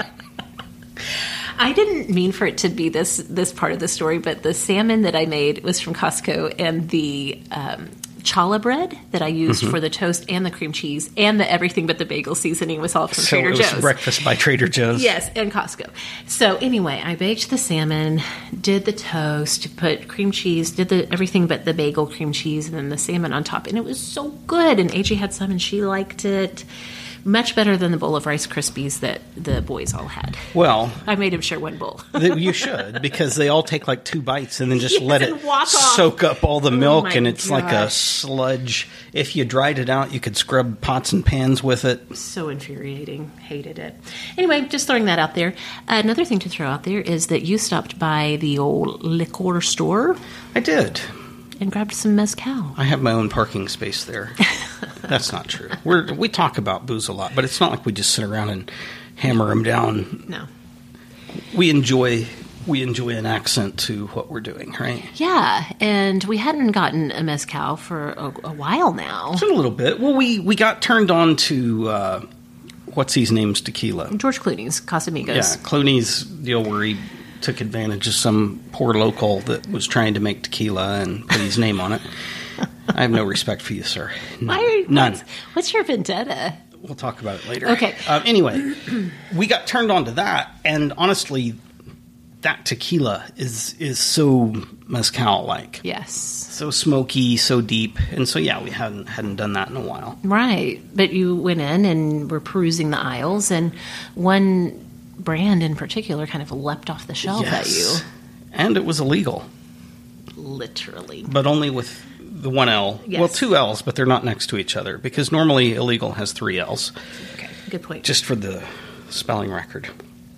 I didn't mean for it to be this part of the story, but the salmon that I made was from Costco, and the challah bread that I used for the toast and the cream cheese and the everything but the bagel seasoning was all from Trader Joe's. So it was breakfast by Trader Joe's. Yes, and Costco. So anyway, I baked the salmon, did the toast, put cream cheese, did everything but the bagel cream cheese, and then the salmon on top, and it was so good. And AJ had some, and she liked it. Much better than the bowl of Rice Krispies that the boys all had. Well, I made him share one bowl. You should, because they all take like 2 bites and then just let it soak up all the milk, and it's like a sludge. If you dried it out, you could scrub pots and pans with it. So infuriating. Hated it. Anyway, just throwing that out there. Another thing to throw out there is that you stopped by the old liquor store. I did. And grabbed some mezcal. I have my own parking space there. That's not true. We talk about booze a lot, but it's not like we just sit around and hammer them down. No. We enjoy an accent to what we're doing, right? Yeah, and we hadn't gotten a mezcal for a while now. It's been a little bit. Well, we got turned on to what's his name's tequila. George Clooney's Casamigos. Yeah, Clooney's deal where he took advantage of some poor local that was trying to make tequila and put his name on it. I have no respect for you, sir. None. What's your vendetta? We'll talk about it later. Okay. Anyway, we got turned on to that, and honestly, that tequila is so mezcal-like. Yes. So smoky, so deep. And so, yeah, we hadn't done that in a while. Right. But you went in and were perusing the aisles, and one brand in particular kind of leapt off the shelf at you. And it was illegal. Literally. But only with the one L. Yes. Well, 2 L's, but they're not next to each other, because normally illegal has 3 L's. Okay, good point. Just for the spelling record.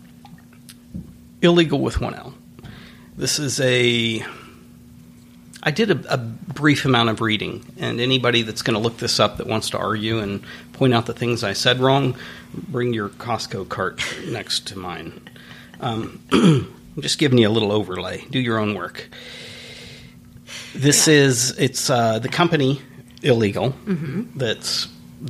Illegal with 1 L. This is I did a brief amount of reading, and anybody that's going to look this up that wants to argue and point out the things I said wrong, bring your Costco cart next to mine. I'm just giving you a little overlay. Do your own work. It's the company Illegal that's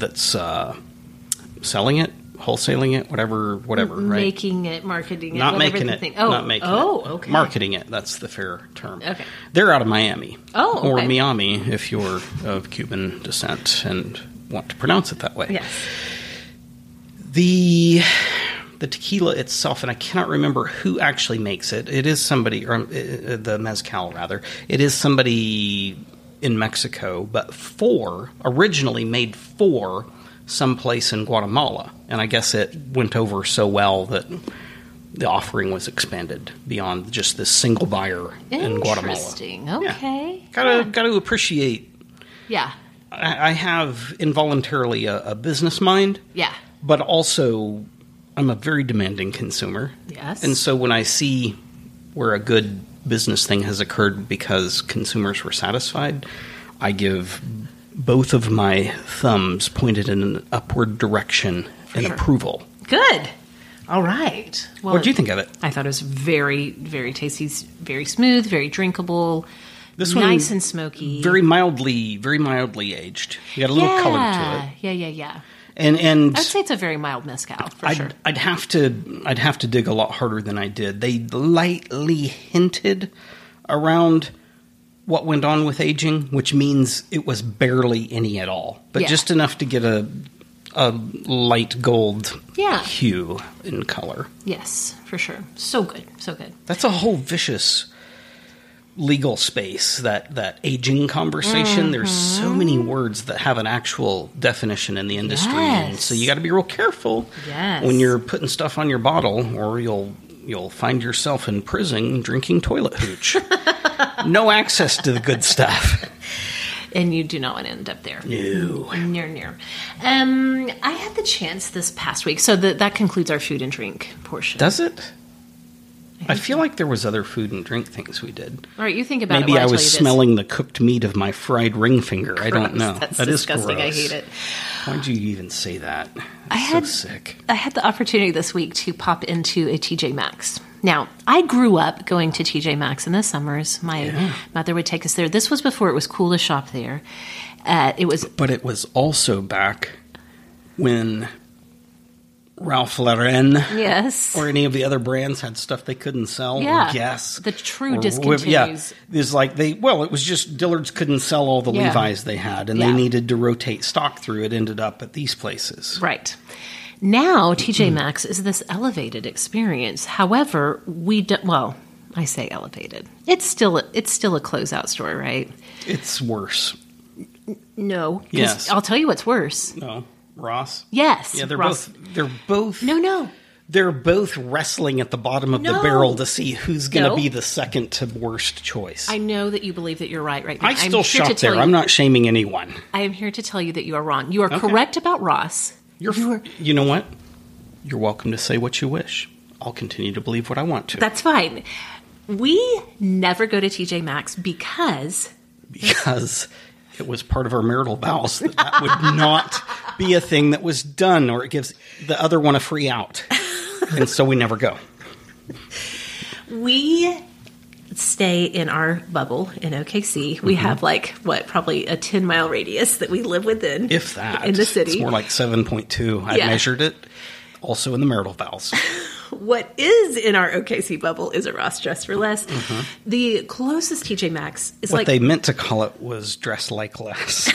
selling it, wholesaling it, whatever, right? Making it, marketing it, not making it. Okay. Marketing it. That's the fair term. Okay. They're out of Miami. Oh, okay. Or Miami, if you're of Cuban descent and want to pronounce it that way. Yes. The the tequila itself, and I cannot remember who actually makes it. It is somebody, or the mezcal rather. It is somebody in Mexico, but originally made for someplace in Guatemala, and I guess it went over so well that the offering was expanded beyond just this single buyer in Guatemala. Interesting. Okay. Yeah. Got to appreciate. Yeah. I have involuntarily a business mind. Yeah. But also, I'm a very demanding consumer. Yes. And so when I see where a good business thing has occurred because consumers were satisfied, I give both of my thumbs pointed in an upward direction in approval. Good. All right. Well, what did you think of it? I thought it was very, very tasty. Very smooth, very drinkable. This nice one, and smoky. Very mildly aged. You got a little color to it. Yeah. And I'd say it's a very mild mezcal for sure. I'd have to dig a lot harder than I did. They lightly hinted around what went on with aging, which means it was barely any at all, but just enough to get a light gold hue in color. Yes, for sure. So good. That's a whole vicious legal space, that aging conversation. Mm-hmm. There's so many words that have an actual definition in the industry, and so you got to be real careful when you're putting stuff on your bottle, or you'll find yourself in prison drinking toilet hooch. No access to the good stuff. And you do not want to end up there. No. Near. I had the chance this past week, so that concludes our food and drink portion. Does it? I feel like there was other food and drink things we did. All right, you think about Maybe it. Maybe I was smelling the cooked meat of my fried ring finger. Gross. I don't know. That's that disgusting. Is gross. I hate it. Why'd you even say that? So sick. I had the opportunity this week to pop into a TJ Maxx. Now, I grew up going to TJ Maxx in the summers. My mother would take us there. This was before it was cool to shop there. But it was also back when Ralph Lauren, or any of the other brands had stuff they couldn't sell. Yeah, or Guess, the true discontinues. It's like it was just Dillard's couldn't sell all the Levi's they had, and they needed to rotate stock through. It ended up at these places, right? Now, TJ Maxx is this elevated experience. However, I say elevated. It's still a closeout store, right? It's worse. No. Yes. I'll tell you what's worse. No. Ross? Yes. Yeah, they're Ross. both. No. They're both wrestling at the bottom of the barrel to see who's going to be the second to worst choice. I know that you believe that you're right now. I still shop there. I'm not shaming anyone. I am here to tell you that you are wrong. You are correct about Ross. You know what? You're welcome to say what you wish. I'll continue to believe what I want to. That's fine. We never go to TJ Maxx because it was part of our marital vows that would not be a thing that was done, or it gives the other one a free out. And so we never go. We stay in our bubble in OKC. We have probably a 10-mile radius that we live within. If that. In the city. It's more like 7.2. I measured it. Also in the marital vows. What is in our OKC bubble is a Ross Dress for Less. Mm-hmm. The closest TJ Maxx is what they meant to call it was Dress Like Less.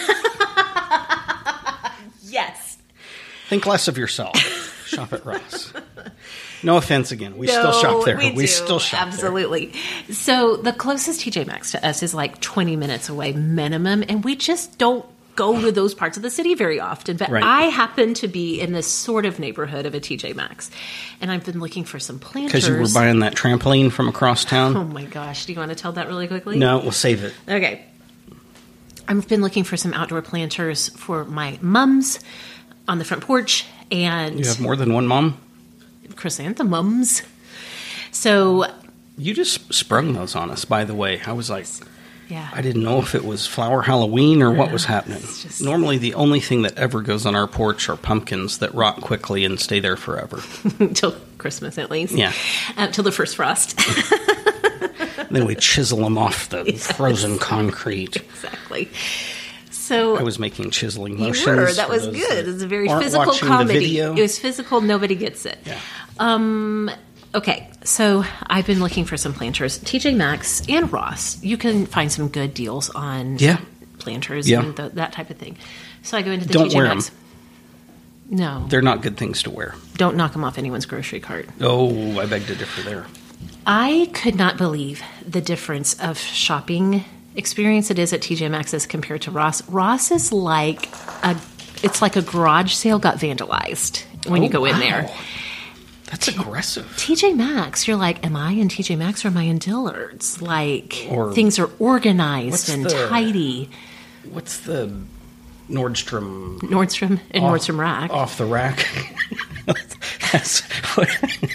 Yes. Think less of yourself. Shop at Ross. No offense again. We still shop there. We still shop absolutely. There. So the closest TJ Maxx to us is like 20 minutes away minimum, and we just don't go to those parts of the city very often. But I happen to be in this sort of neighborhood of a TJ Maxx, and I've been looking for some planters. Because you were buying that trampoline from across town? Oh my gosh. Do you want to tell that really quickly? No, we'll save it. Okay. I've been looking for some outdoor planters for my mums on the front porch. And you have more than one mom? Chrysanthemums. So you just sprung those on us, by the way. I was like, yeah, I didn't know if it was Flower Halloween or what was happening. Normally, the only thing that ever goes on our porch are pumpkins that rot quickly and stay there forever. Until Christmas, at least. Yeah. Till the first frost. Then we chisel them off the frozen concrete. Exactly. So I was making chiseling motions. You were. That was good. It was a very physical comedy. It was physical. Nobody gets it. Yeah. Okay, so I've been looking for some planters. TJ Maxx and Ross, you can find some good deals on planters and that type of thing. So I go into the TJ Maxx. No. They're not good things to wear. Don't knock them off anyone's grocery cart. Oh, I beg to differ there. I could not believe the difference of shopping experience it is at TJ Maxx as compared to Ross. Ross is like it's like a garage sale got vandalized when you go in there. That's aggressive. TJ Maxx, you're like, am I in TJ Maxx or am I in Dillard's? Like, Or things are organized and tidy. What's the Nordstrom and Nordstrom Rack. Off the rack. That's what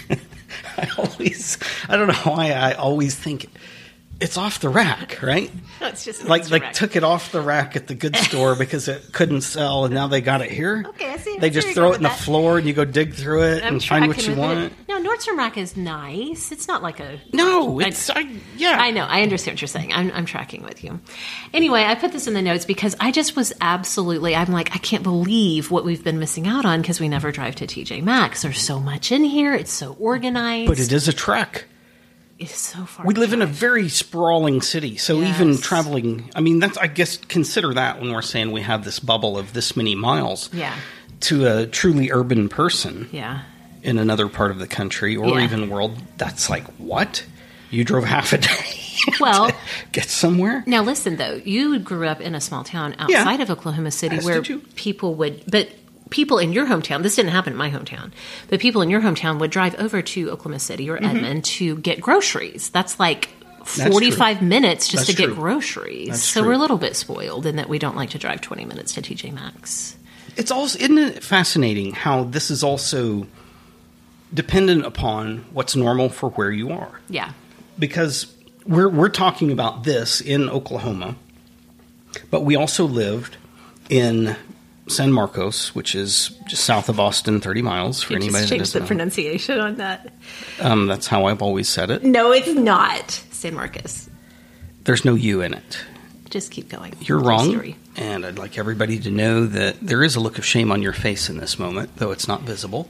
I don't know why I always think it's off the rack, right? No, it's just like rack. took it off the rack at the goods store because it couldn't sell, and now they got it here. Okay, I see. They just throw it in the floor, and you go dig through it and find what you want. No, Nordstrom Rack is nice. It's not like a... No, it's... yeah. I know. I understand what you're saying. I'm tracking with you. Anyway, I put this in the notes because I just was absolutely... I'm like, I can't believe what we've been missing out on because we never drive to TJ Maxx. There's so much in here. It's so organized. But it is a trek. It's so far. We live in a very sprawling city, so even traveling, I mean, that's, I guess, consider that when we're saying we have this bubble of this many miles. Yeah. To a truly urban person. Yeah. In another part of the country or even world, that's like, what? You drove half a day to get somewhere? Now listen, though, you grew up in a small town outside of Oklahoma City where people would, but people in your hometown, this didn't happen in my hometown, but people in your hometown would drive over to Oklahoma City or Edmond to get groceries. That's like 45 minutes just to get groceries. That's so true. We're a little bit spoiled in that we don't like to drive 20 minutes to TJ Maxx. It's also, isn't it fascinating how this is also dependent upon what's normal for where you are? Yeah. Because we're talking about this in Oklahoma, but we also lived in San Marcos, which is just south of Austin, 30 miles for anybody that doesn't know. Change the pronunciation on that. That's how I've always said it. No, it's not. San Marcos. There's no U in it. Just keep going. You're wrong, and I'd like everybody to know that there is a look of shame on your face in this moment, though it's not visible.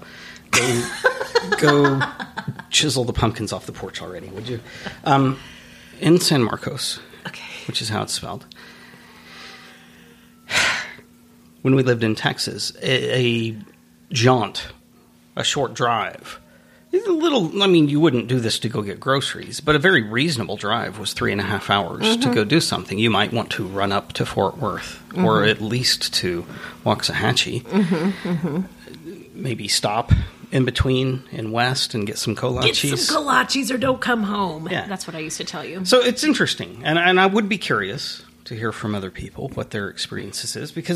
Go chisel the pumpkins off the porch already, would you? In San Marcos, which is how it's spelled. When we lived in Texas, a jaunt, a short drive, a little, I mean, you wouldn't do this to go get groceries, but a very reasonable drive was 3.5 hours to go do something. You might want to run up to Fort Worth or at least to Waxahachie. Maybe stop in between in West and get some kolaches. Get some kolaches or don't come home. Yeah. That's what I used to tell you. So it's interesting, and I would be curious to hear from other people what their experiences is, because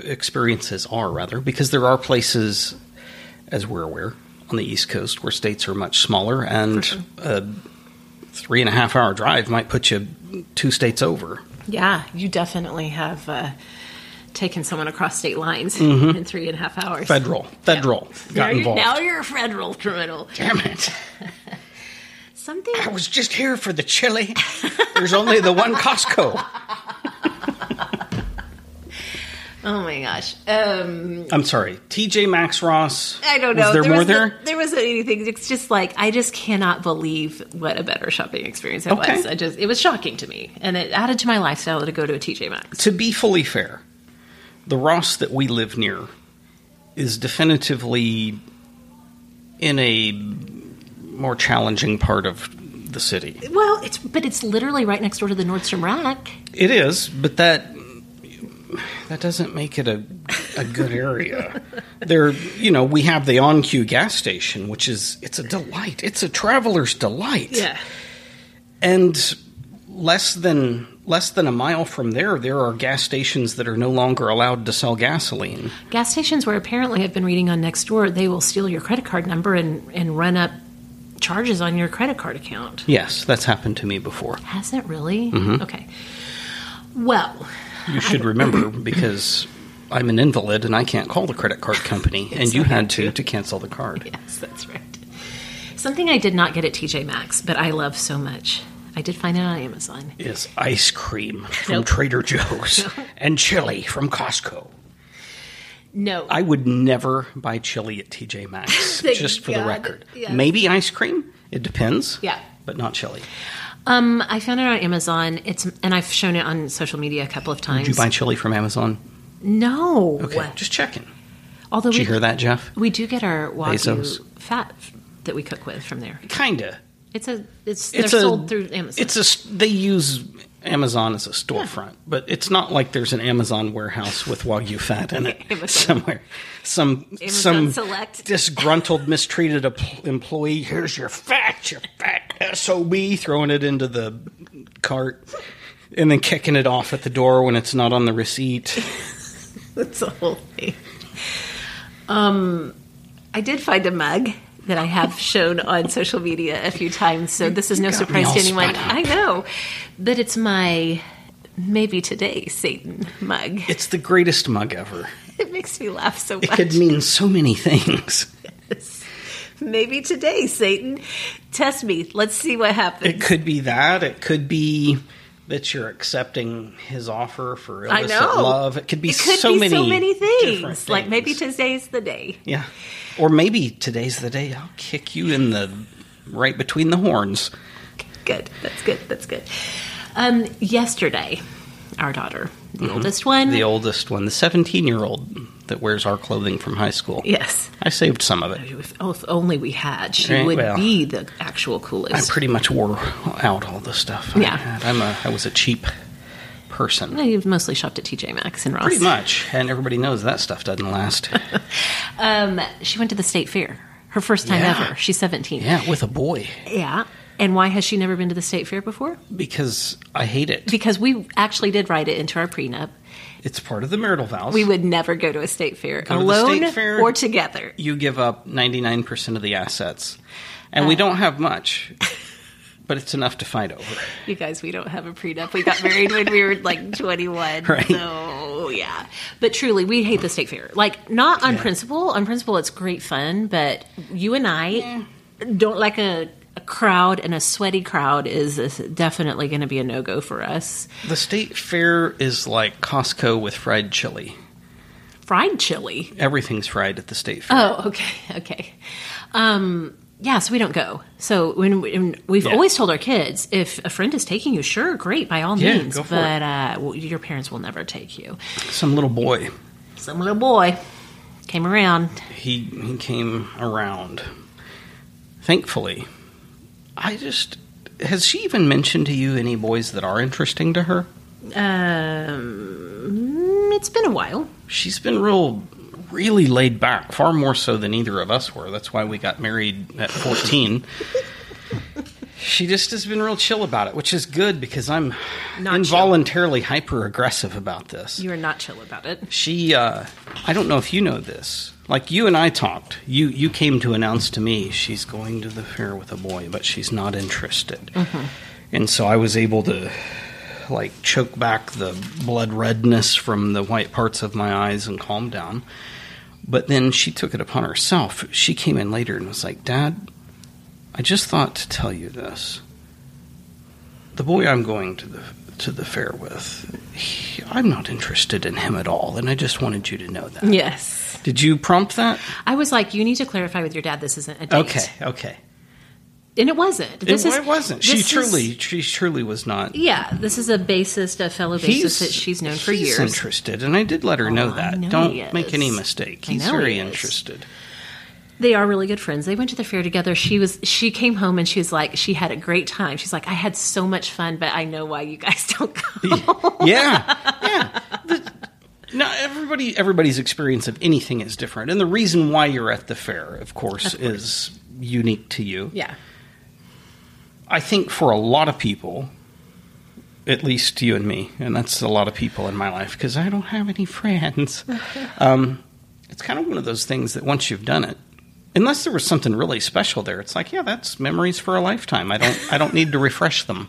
there are places, as we're aware, on the East Coast where states are much smaller, and a 3.5 hour drive might put you 2 states over. Yeah, you definitely have taken someone across state lines in 3.5 hours. Federal got involved. Now you're a federal criminal. Damn it. I was just here for the chili. There's only the one Costco. Oh my gosh. I'm sorry. TJ Maxx, Ross. I don't know. Was there more there? There wasn't anything. It's just like, I just cannot believe what a better shopping experience it was. It was shocking to me. And it added to my lifestyle to go to a TJ Maxx. To be fully fair, the Ross that we live near is definitively in a more challenging part of the city. Well, it's literally right next door to the Nordstrom Rack. It is, but that doesn't make it a good area. We have the On-Q gas station, which it's a delight. It's a traveler's delight. Yeah. And less than a mile from there are gas stations that are no longer allowed to sell gasoline. Gas stations where apparently I've been reading on Nextdoor, they will steal your credit card number and run up charges on your credit card account. Yes, that's happened to me before. Has it really? Mm-hmm. Okay. Well, you should remember, because I'm an invalid and I can't call the credit card company, and you had to cancel the card. Yes, that's right. Something I did not get at TJ Maxx, but I love so much. I did find it on Amazon. Is ice cream from Trader Joe's and chili from Costco. No. I would never buy chili at TJ Maxx, just for the record. Yes. Maybe ice cream. It depends. Yeah. But not chili. I found it on Amazon. And I've shown it on social media a couple of times. Did you buy chili from Amazon? No. Okay, just checking. Although Did you hear that, Jeff? We do get our Wagyu Bezos. fat that we cook with from there. Kinda. They're sold through Amazon. They use Amazon as a storefront, but it's not like there's an Amazon warehouse with Wagyu fat in it somewhere. Some Select. disgruntled, mistreated employee. Here's your fat SOB, throwing it into the cart and then kicking it off at the door when it's not on the receipt. That's the whole thing. I did find a mug that I have shown on social media a few times, so this is no surprise to anyone. I know, but it's my Maybe Today Satan mug. It's the greatest mug ever. It makes me laugh so much. It could mean so many things. Yes. Maybe today, Satan. Test me. Let's see what happens. It could be that. It could be that you're accepting his offer for illicit love. It could be so many things. Like maybe today's the day. Yeah. Or maybe today's the day I'll kick you in the right between the horns. Good. That's good. Yesterday, our daughter, the oldest one. The oldest one, the 17-year-old that wears our clothing from high school. Yes. I saved some of it. If only we had. She would be the actual coolest. I pretty much wore out all the stuff I had. I was a cheap person. You mostly shopped at TJ Maxx and Ross. Pretty much. And everybody knows that stuff doesn't last. She went to the state fair. Her first time ever. She's 17. Yeah, with a boy. Yeah. And why has she never been to the state fair before? Because I hate it. Because we actually did write it into our prenup. It's part of the marital vows. We would never go to a state fair alone or together. You give up 99% of the assets. And we don't have much, but it's enough to fight over. You guys, we don't have a prenup. We got married when we were like 21. Right. So, yeah. But truly, we hate the state fair. Like, not on principle. On principle, it's great fun. But you and I don't like a crowd, and a sweaty crowd is definitely going to be a no-go for us. The state fair is like Costco with fried chili. Fried chili? Everything's fried at the state fair. Oh, okay. So we don't go. So when we've always told our kids, if a friend is taking you, sure, great, by all means. Go for it. Your parents will never take you. Some little boy came around. He came around. Thankfully. Has she even mentioned to you any boys that are interesting to her? It's been a while. She's been really laid back, far more so than either of us were. That's why we got married at 14. She just has been real chill about it, which is good because I'm not involuntarily hyper-aggressive about this. You are not chill about it. She, I don't know if you know this. Like, you and I talked. You came to announce to me she's going to the fair with a boy, but she's not interested. Mm-hmm. And so I was able to, choke back the blood redness from the white parts of my eyes and calm down. But then she took it upon herself. She came in later and was like, Dad, I just thought to tell you this. The boy I'm going to the fair with, I'm not interested in him at all, and I just wanted you to know that. Yes. Did you prompt that? I was like, you need to clarify with your dad this isn't a date. Okay. And it wasn't. It wasn't. She truly was not. Yeah, this is a fellow bassist that she's known for years. He's interested, and I did let her know that. Don't make any mistake. He's very interested. They are really good friends. They went to the fair together. She came home and she was like, she had a great time. She's like, I had so much fun, but I know why you guys don't go. Yeah. Now, everybody's experience of anything is different. And the reason why you're at the fair, of course, is unique to you. Yeah. I think for a lot of people, at least you and me, and that's a lot of people in my life, because I don't have any friends, it's kind of one of those things that once you've done it, unless there was something really special there, it's like, yeah, that's memories for a lifetime. I don't need to refresh them.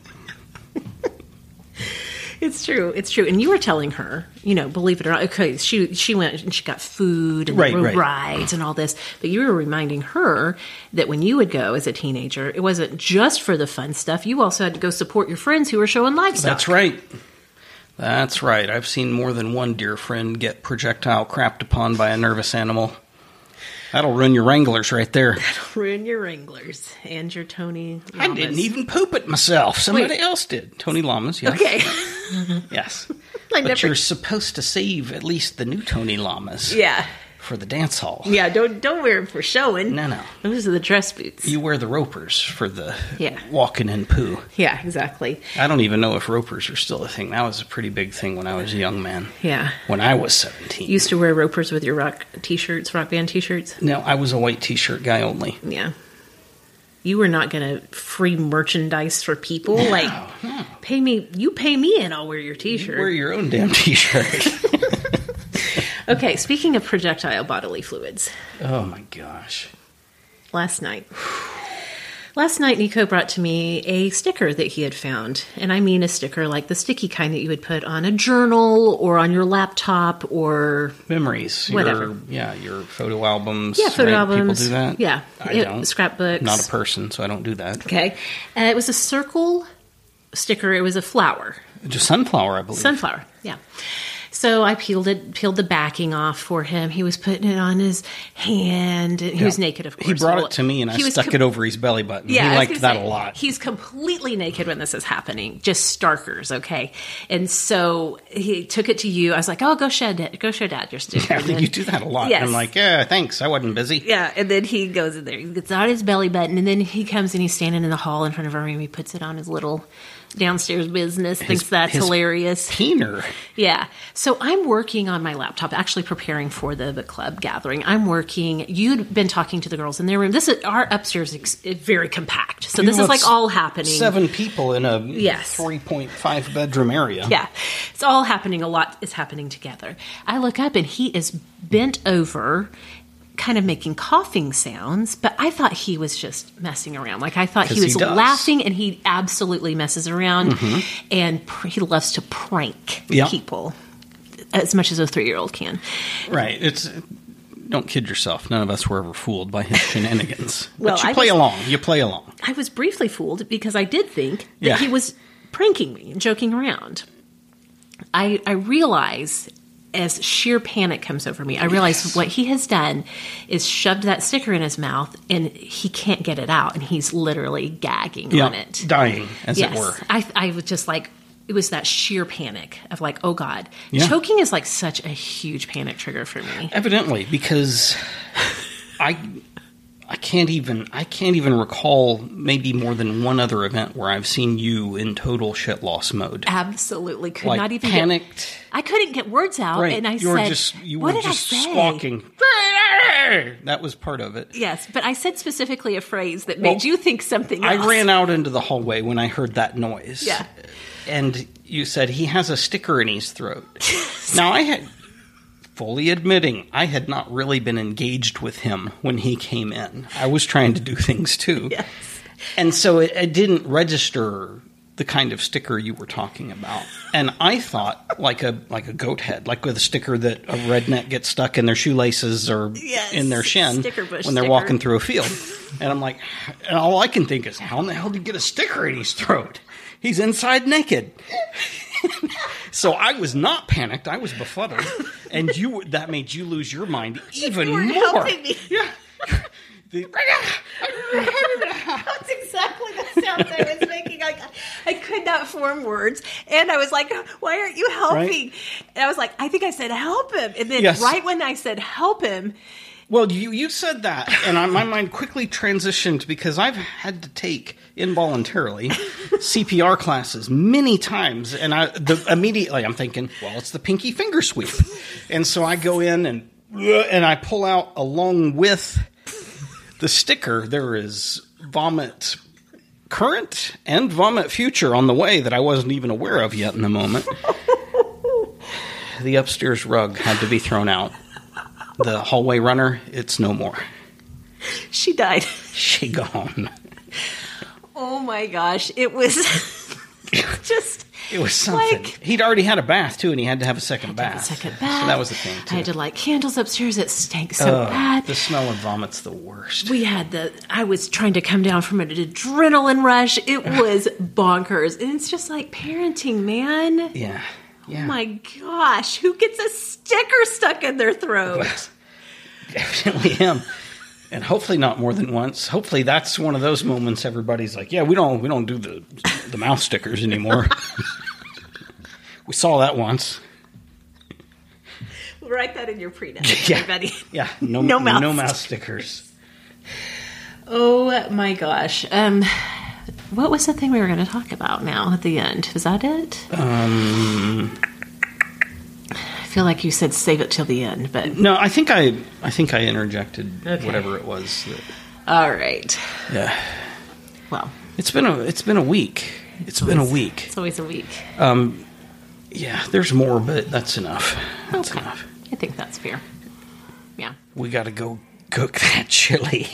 It's true. And you were telling her, believe it or not, okay, she went and she got food and rides and all this, but you were reminding her that when you would go as a teenager, it wasn't just for the fun stuff. You also had to go support your friends who were showing livestock. That's right. I've seen more than one dear friend get projectile crapped upon by a nervous animal. That'll ruin your Wranglers right there. That'll ruin your Wranglers and your Tony Llamas. I didn't even poop it myself. Somebody else did. Tony Llamas, yes. Okay. Yes. But you're supposed to save at least the new Tony Llamas. Yeah. for the dance hall. Yeah, don't wear them for showing. No. Those are the dress boots. You wear the ropers for the walking in poo. Yeah, exactly. I don't even know if ropers are still a thing. That was a pretty big thing when I was a young man. Yeah. When I was 17. You used to wear ropers with your rock band t-shirts? No, I was a white t-shirt guy only. Yeah. You were not going to free merchandise for people? No. Pay me and I'll wear your t-shirt. You wear your own damn t-shirt. Okay, speaking of projectile bodily fluids. Oh my gosh. Last night, Nico brought to me a sticker that he had found. And I mean a sticker like the sticky kind that you would put on a journal or on your laptop or... Memories. Whatever. Your photo albums. Yeah, photo albums. People do that? Yeah. I don't. Scrapbooks. Not a person, so I don't do that. Okay. It was a circle sticker. It was a flower. Just sunflower, I believe. Sunflower, yeah. So I peeled the backing off for him. He was putting it on his hand. He was naked, of course. He brought it to me, and I stuck it over his belly button. Yeah, he liked that a lot. He's completely naked when this is happening. Just starkers, okay? And so he took it to you. I was like, oh, go show Dad your sticker. Yeah, then, you do that a lot. Yes. I'm like, yeah, thanks. I wasn't busy. Yeah, and then he goes in there. He gets on his belly button, and then he comes and he's standing in the hall in front of our room. He puts it on his little... downstairs business, thinks that's hilarious. Peener. Yeah. So I'm working on my laptop, actually preparing for the book club gathering. I'm working. You'd been talking to the girls in their room. Our upstairs is very compact. So this is like all happening. 7 people in a 3.5 bedroom area. Yeah. It's all happening. A lot is happening together. I look up and he is bent over, kind of making coughing sounds, but I thought he was just messing around. Like I thought he was laughing, and he absolutely messes around, and he loves to prank people as much as a 3-year-old can. Right. Don't kid yourself. None of us were ever fooled by his shenanigans. Well, but you play along. You play along. I was briefly fooled because I did think that he was pranking me and joking around. I realize... as sheer panic comes over me, I realize what he has done is shoved that sticker in his mouth, and he can't get it out, and he's literally gagging on it. Dying, as it were. I was just like, it was that sheer panic of like, oh God. Yeah. Choking is like such a huge panic trigger for me. Evidently, because I can't even recall maybe more than one other event where I've seen you in total shit loss mode. Absolutely. Could like not even panicked. I couldn't get words out, right. and you were just squawking. That was part of it. Yes, but I said specifically a phrase that made you think something else. I ran out into the hallway when I heard that noise. Yeah. And you said, he has a sticker in his throat. Now, I had... fully admitting, I had not really been engaged with him when he came in. I was trying to do things too. Yes. And so it didn't register the kind of sticker you were talking about. And I thought like a goat head, like with a sticker that a redneck gets stuck in their shoelaces or in their shin when they're walking through a field. And I'm like, and all I can think is, how in the hell did he get a sticker in his throat? He's inside naked. So I was not panicked. I was befuddled, and that made you lose your mind even more. Helping me. Yeah. That's exactly the sounds I was making. I could not form words, and I was like, "Why aren't you helping?" Right? And I was like, "I think I said help him," and then right when I said help him. Well, you said that, and my mind quickly transitioned because I've had to take involuntarily CPR classes many times, and immediately I'm thinking, well, it's the pinky finger sweep, and so I go in and I pull out, along with the sticker, there is vomit current and vomit future on the way that I wasn't even aware of yet in the moment. The upstairs rug had to be thrown out. The hallway runner, it's no more. She died. She gone. Oh my gosh. It was just... It was something. He'd already had a bath, too, and he had to have a second bath. So that was the thing, too. I had to light candles upstairs. It stank so bad. The smell of vomit's the worst. I was trying to come down from an adrenaline rush. It was bonkers. And it's just like parenting, man. Yeah. Yeah. Oh my gosh, who gets a sticker stuck in their throat? Well, definitely him. And hopefully not more than once. Hopefully that's one of those moments everybody's like, yeah, we don't do the mouth stickers anymore. We saw that once. Write that in your prenup, everybody. Yeah, no mouse stickers. Oh my gosh. What was the thing we were going to talk about now at the end? Is that it? I feel like you said save it till the end, but no, I think I interjected whatever it was. All right. Yeah. Well, it's been a week. It's been a week. It's always a week. Yeah, there's more, but that's enough. That's enough. I think that's fair. Yeah. We got to go cook that chili.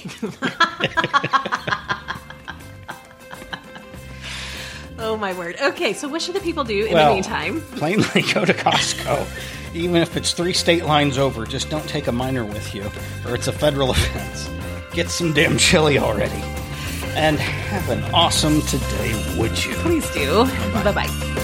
Oh, my word. Okay, so what should the people do in the meantime? Plainly go to Costco. Even if it's 3 state lines over, just don't take a minor with you, or it's a federal offense. Get some damn chili already. And have an awesome today, would you? Please do. Bye-bye.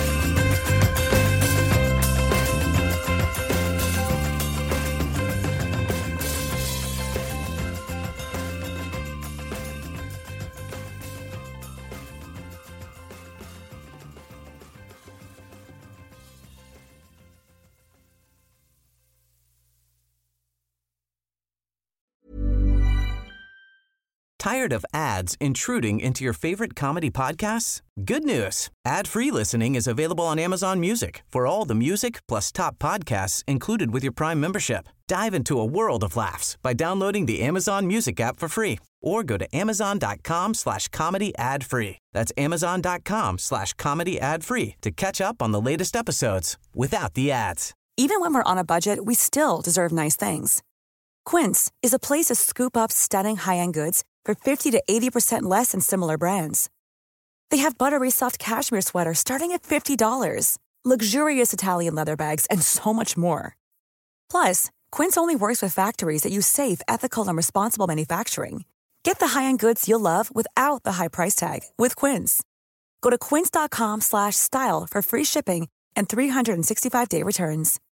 Tired of ads intruding into your favorite comedy podcasts? Good news. Ad-free listening is available on Amazon Music for all the music plus top podcasts included with your Prime membership. Dive into a world of laughs by downloading the Amazon Music app for free or go to amazon.com/comedy ad-free. That's amazon.com/comedy ad-free to catch up on the latest episodes without the ads. Even when we're on a budget, we still deserve nice things. Quince is a place to scoop up stunning high-end goods for 50 to 80% less than similar brands. They have buttery soft cashmere sweaters starting at $50, luxurious Italian leather bags, and so much more. Plus, Quince only works with factories that use safe, ethical, and responsible manufacturing. Get the high-end goods you'll love without the high price tag with Quince. Go to quince.com/style for free shipping and 365-day returns.